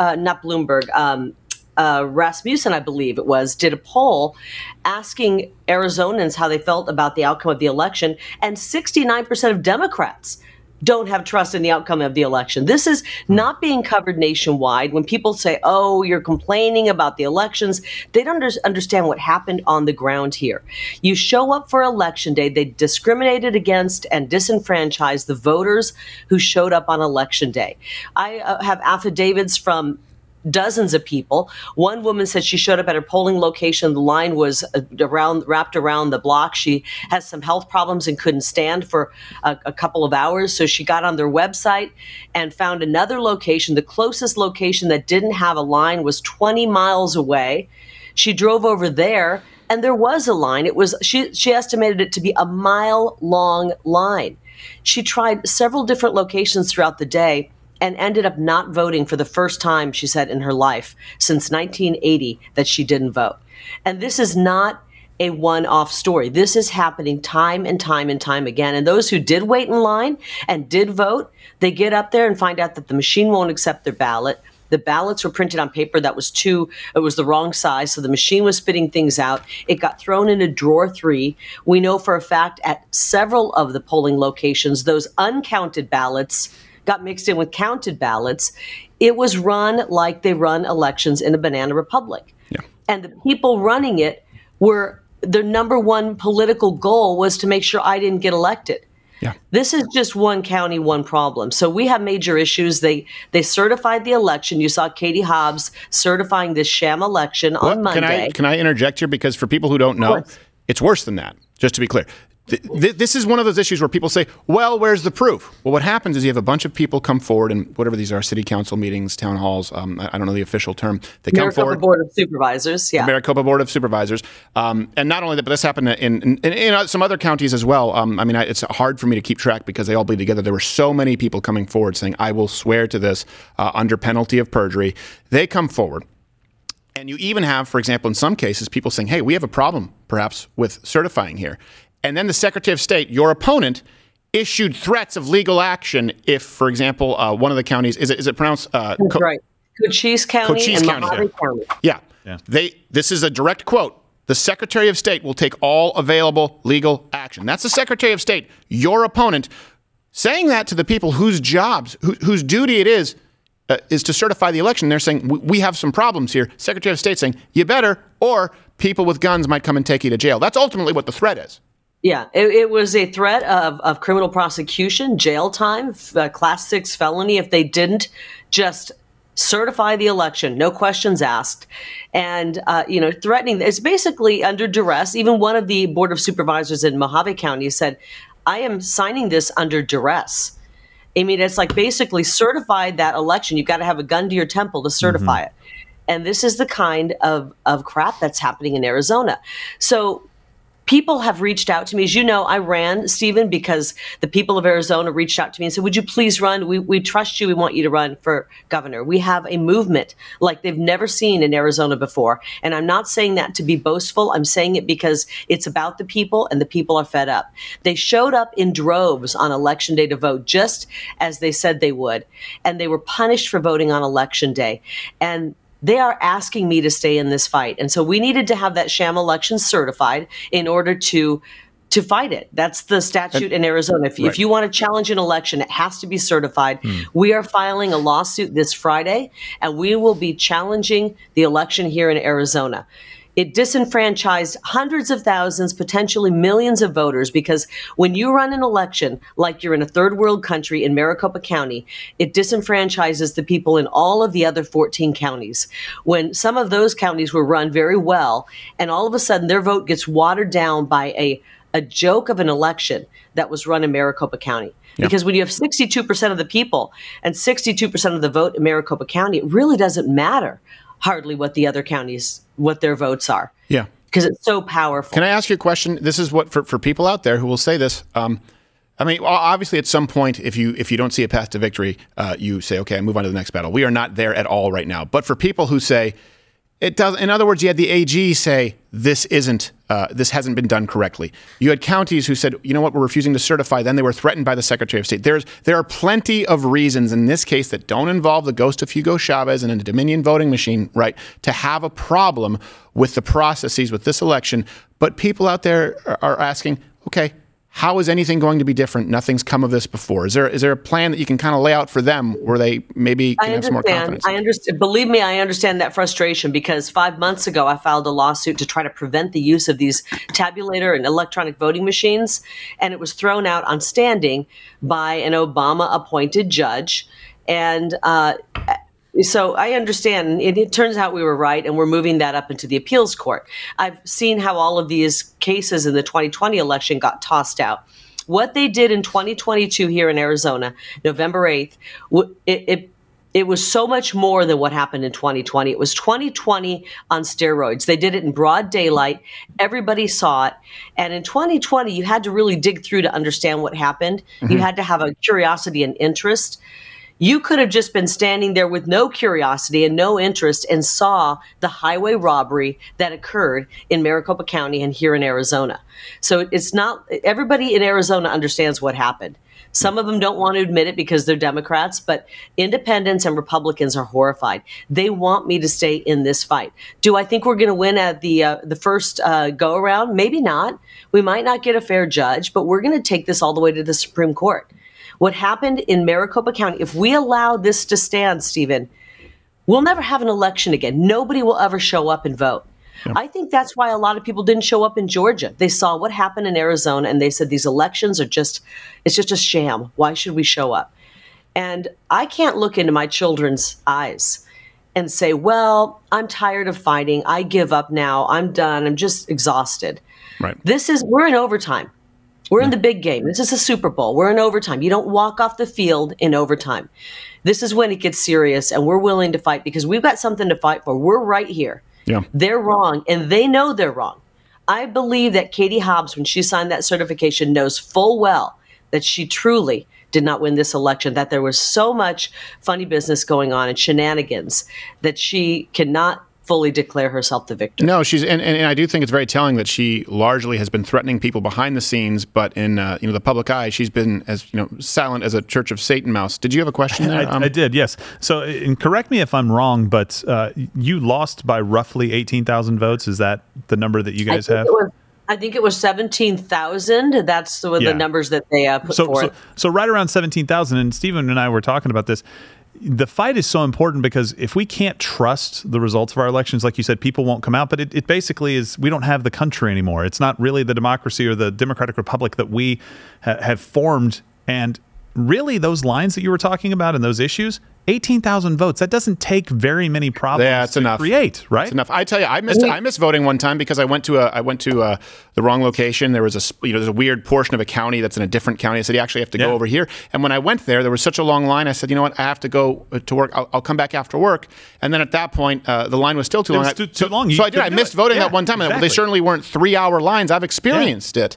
Rasmussen, I believe it was, did a poll asking Arizonans how they felt about the outcome of the election, and 69% of Democrats don't have trust in the outcome of the election. This is not being covered nationwide. When people say, oh, you're complaining about the elections, they don't understand what happened on the ground here. You show up for election day, they discriminated against and disenfranchised the voters who showed up on election day. I have affidavits from dozens of people. One woman said she showed up at her polling location. The line was wrapped around the block. She has some health problems and couldn't stand for a couple of hours. So she got on their website and found another location. The closest location that didn't have a line was 20 miles away. She drove over there and there was a line. It was she estimated it to be a mile-long line. She tried several different locations throughout the day and ended up not voting for the first time, she said, in her life since 1980 that she didn't vote. And this is not a one-off story. This is happening time and time and time again. And those who did wait in line and did vote, they get up there and find out that the machine won't accept their ballot. The ballots were printed on paper that was it was the wrong size, so the machine was spitting things out. It got thrown into drawer 3. We know for a fact at several of the polling locations, those uncounted ballots got mixed in with counted ballots. It was run like they run elections in a banana republic. Yeah. And the people running it their number one political goal was to make sure I didn't get elected. Yeah. This is just one county, one problem. So we have major issues. They certified the election. You saw Katie Hobbs certifying this sham election on Monday. Can I interject here? Because for people who don't know, it's worse than that, just to be clear. This is one of those issues where people say, well, where's the proof? Well, what happens is you have a bunch of people come forward and whatever these are, city council meetings, town halls, I don't know the official term. They come forward. Maricopa Board of Supervisors, yeah. Maricopa Board of Supervisors. And not only that, but this happened in some other counties as well. It's hard for me to keep track because they all bleed together. There were so many people coming forward saying, I will swear to this under penalty of perjury. They come forward. And you even have, for example, in some cases, people saying, hey, we have a problem, perhaps, with certifying here. And then the Secretary of State, your opponent, issued threats of legal action if, for example, one of the counties, is it pronounced? Right. Cochise County and Mojave County. Yeah. This is a direct quote. The Secretary of State will take all available legal action. That's the Secretary of State, your opponent, saying that to the people whose jobs, whose duty it is to certify the election. They're saying, we have some problems here. Secretary of State saying, you better, or people with guns might come and take you to jail. That's ultimately what the threat is. Yeah, it was a threat of criminal prosecution, jail time, class 6 felony if they didn't just certify the election, no questions asked. And, threatening, it's basically under duress. Even one of the Board of Supervisors in Mojave County said, I am signing this under duress. I mean, it's like basically certified that election. You've got to have a gun to your temple to certify it. And this is the kind of crap that's happening in Arizona. So people have reached out to me. As you know, I ran, Stephen, because the people of Arizona reached out to me and said, would you please run? We trust you. We want you to run for governor. We have a movement like they've never seen in Arizona before. And I'm not saying that to be boastful. I'm saying it because it's about the people and the people are fed up. They showed up in droves on election day to vote, just as they said they would. And they were punished for voting on election day. And they are asking me to stay in this fight. And so we needed to have that sham election certified in order to fight it. That's the statute in Arizona. If you want to challenge an election, it has to be certified. We are filing a lawsuit this Friday, and we will be challenging the election here in Arizona. It disenfranchised hundreds of thousands, potentially millions of voters, because when you run an election like you're in a third world country in Maricopa County, it disenfranchises the people in all of the other 14 counties. When some of those counties were run very well, and all of a sudden their vote gets watered down by a joke of an election that was run in Maricopa County. Because when you have 62% of the people and 62% of the vote in Maricopa County, it really doesn't matter hardly what the other counties, what their votes are. Yeah. Because it's so powerful. Can I ask you a question? This is what for people out there who will say this. I mean, obviously, at some point, if you don't see a path to victory, you say, "Okay, I move on to the next battle." We are not there at all right now. But for people who say it does, in other words, you had the AG say this hasn't been done correctly. You had counties who said, "You know what? We're refusing to certify." Then they were threatened by the Secretary of State. There are plenty of reasons in this case that don't involve the ghost of Hugo Chavez and a Dominion voting machine, right, to have a problem with the processes with this election. But people out there are asking, okay, how is anything going to be different? Nothing's come of this before. Is there a plan that you can kind of lay out for them where they maybe can have some more confidence? I understand. Believe me, I understand that frustration because 5 months ago, I filed a lawsuit to try to prevent the use of these tabulator and electronic voting machines. And it was thrown out on standing by an Obama-appointed judge. And so I understand. It turns out we were right, and we're moving that up into the appeals court. I've seen how all of these cases in the 2020 election got tossed out. What they did in 2022 here in Arizona, November 8th, it was so much more than what happened in 2020. It was 2020 on steroids. They did it in broad daylight. Everybody saw it. And in 2020, you had to really dig through to understand what happened. Mm-hmm. You had to have a curiosity and interest. You could have just been standing there with no curiosity and no interest and saw the highway robbery that occurred in Maricopa County and here in Arizona. So it's not everybody in Arizona understands what happened. Some of them don't want to admit it because they're Democrats, but independents and Republicans are horrified. They want me to stay in this fight. Do I think we're going to win at the first go around? Maybe not. We might not get a fair judge, but we're going to take this all the way to the Supreme Court. What happened in Maricopa County, if we allow this to stand, Stephen, we'll never have an election again. Nobody will ever show up and vote. Yeah. I think that's why a lot of people didn't show up in Georgia. They saw what happened in Arizona and they said these elections it's just a sham. Why should we show up? And I can't look into my children's eyes and say, well, I'm tired of fighting. I give up now. I'm done. I'm just exhausted. Right. We're in overtime. We're in the big game. This is a Super Bowl. We're in overtime. You don't walk off the field in overtime. This is when it gets serious, and we're willing to fight because we've got something to fight for. We're right here. Yeah. They're wrong, and they know they're wrong. I believe that Katie Hobbs, when she signed that certification, knows full well that she truly did not win this election, that there was so much funny business going on and shenanigans that she cannot fully declare herself the victor. No, she's and I do think it's very telling that she largely has been threatening people behind the scenes, but in the public eye, she's been as silent as a Church of Satan mouse. Did you have a question there? I did, yes. So, and correct me if I'm wrong, but you lost by roughly 18,000 votes. Is that the number that you guys have? I think it was 17,000. That's the numbers that they put forward. So right around 17,000. And Stephen and I were talking about this. The fight is so important because if we can't trust the results of our elections, like you said, people won't come out. But it basically is we don't have the country anymore. It's not really the democracy or the democratic republic that we have formed. And really, those lines that you were talking about and those issues, 18,000 votes. That doesn't take very many problems to create, right? It's enough. I tell you, I missed voting one time because I went to the wrong location. There was there's a weird portion of a county that's in a different county. I said, you actually have to go over here. And when I went there was such a long line. I said, you know what? I have to go to work. I'll come back after work. And then at that point, the line was still too long. Too long. So I did. I missed voting that one time. Exactly. They certainly weren't 3-hour lines. I've experienced it.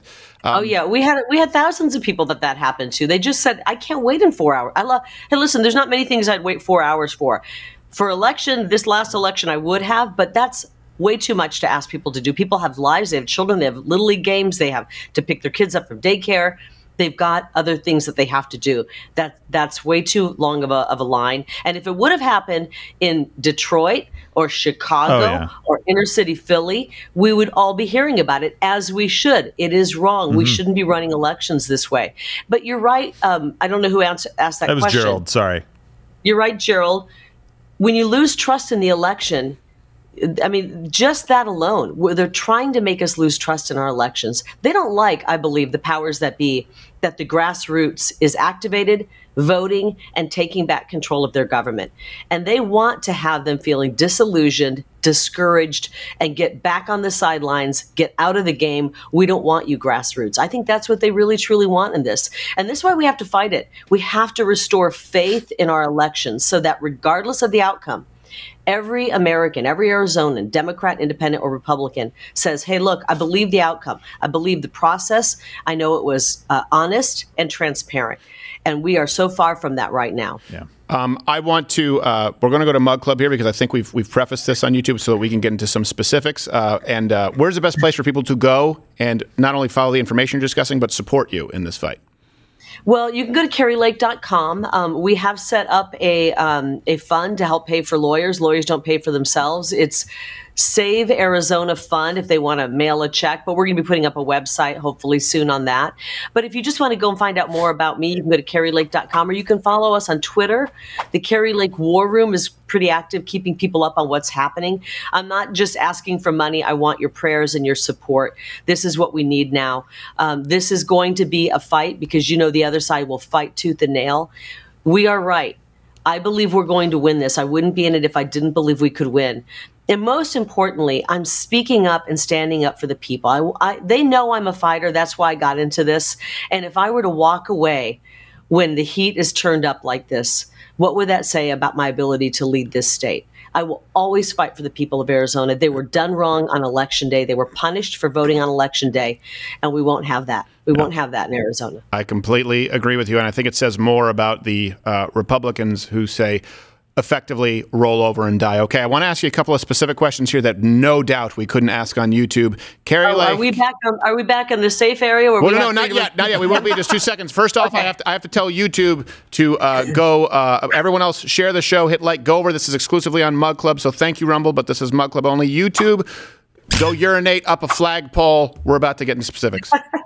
We had thousands of people that happened to. They just said, I can't wait in 4 hours. Hey, listen, there's not many things I'd wait 4 hours for. For election, this last election I would have, but that's way too much to ask people to do. People have lives, they have children, they have little league games, they have to pick their kids up from daycare. They've got other things that they have to do. That's way too long of a line. And if it would have happened in Detroit or Chicago or inner city Philly, we would all be hearing about it, as we should. It is wrong. Mm-hmm. We shouldn't be running elections this way. But you're right. I don't know who asked that question. That was Gerald. Sorry. You're right, Gerald. When you lose trust in the election, I mean, just that alone, where they're trying to make us lose trust in our elections. They don't like, I believe, the powers that be, that the grassroots is activated, voting, and taking back control of their government. And they want to have them feeling disillusioned, discouraged, and get back on the sidelines, get out of the game. We don't want you, grassroots. I think that's what they really, truly want in this. And this is why we have to fight it. We have to restore faith in our elections so that regardless of the outcome, every American, every Arizonan, Democrat, Independent, or Republican says, hey, look, I believe the outcome. I believe the process. I know it was honest and transparent. And we are so far from that right now. Yeah. I want to, we're going to go to Mug Club here because I think we've prefaced this on YouTube so that we can get into some specifics. And where's the best place for people to go and not only follow the information you're discussing, but support you in this fight? Well, you can go to kerrylake.com. We have set up a fund to help pay for lawyers. Lawyers don't pay for themselves. It's Save Arizona Fund if they want to mail a check, but we're going to be putting up a website hopefully soon on that. But if you just want to go and find out more about me, you can go to kerrylake.com, or you can follow us on Twitter. The Kerry Lake War Room is pretty active, keeping people up on what's happening. I'm not just asking for money. I want your prayers and your support. This is what we need now. This is going to be a fight because the other side will fight tooth and nail. We are right. I believe we're going to win this. I wouldn't be in it if I didn't believe we could win. And most importantly, I'm speaking up and standing up for the people. They know I'm a fighter. That's why I got into this. And if I were to walk away when the heat is turned up like this, what would that say about my ability to lead this state? I will always fight for the people of Arizona. They were done wrong on Election Day. They were punished for voting on Election Day, and we won't have that. We won't have that in Arizona. I completely agree with you, and I think it says more about the Republicans who say, effectively roll over and die. Okay, I want to ask you a couple of specific questions here that no doubt we couldn't ask on YouTube. Kerry Lake. Are we back in the safe area? Where no, not yet. Not yet. We won't be. Just 2 seconds. First off, okay. I have to tell YouTube to go. Everyone else, share the show. Hit like. Go over. This is exclusively on Mug Club. So thank you, Rumble. But this is Mug Club only. YouTube. Go urinate up a flagpole. We're about to get into specifics.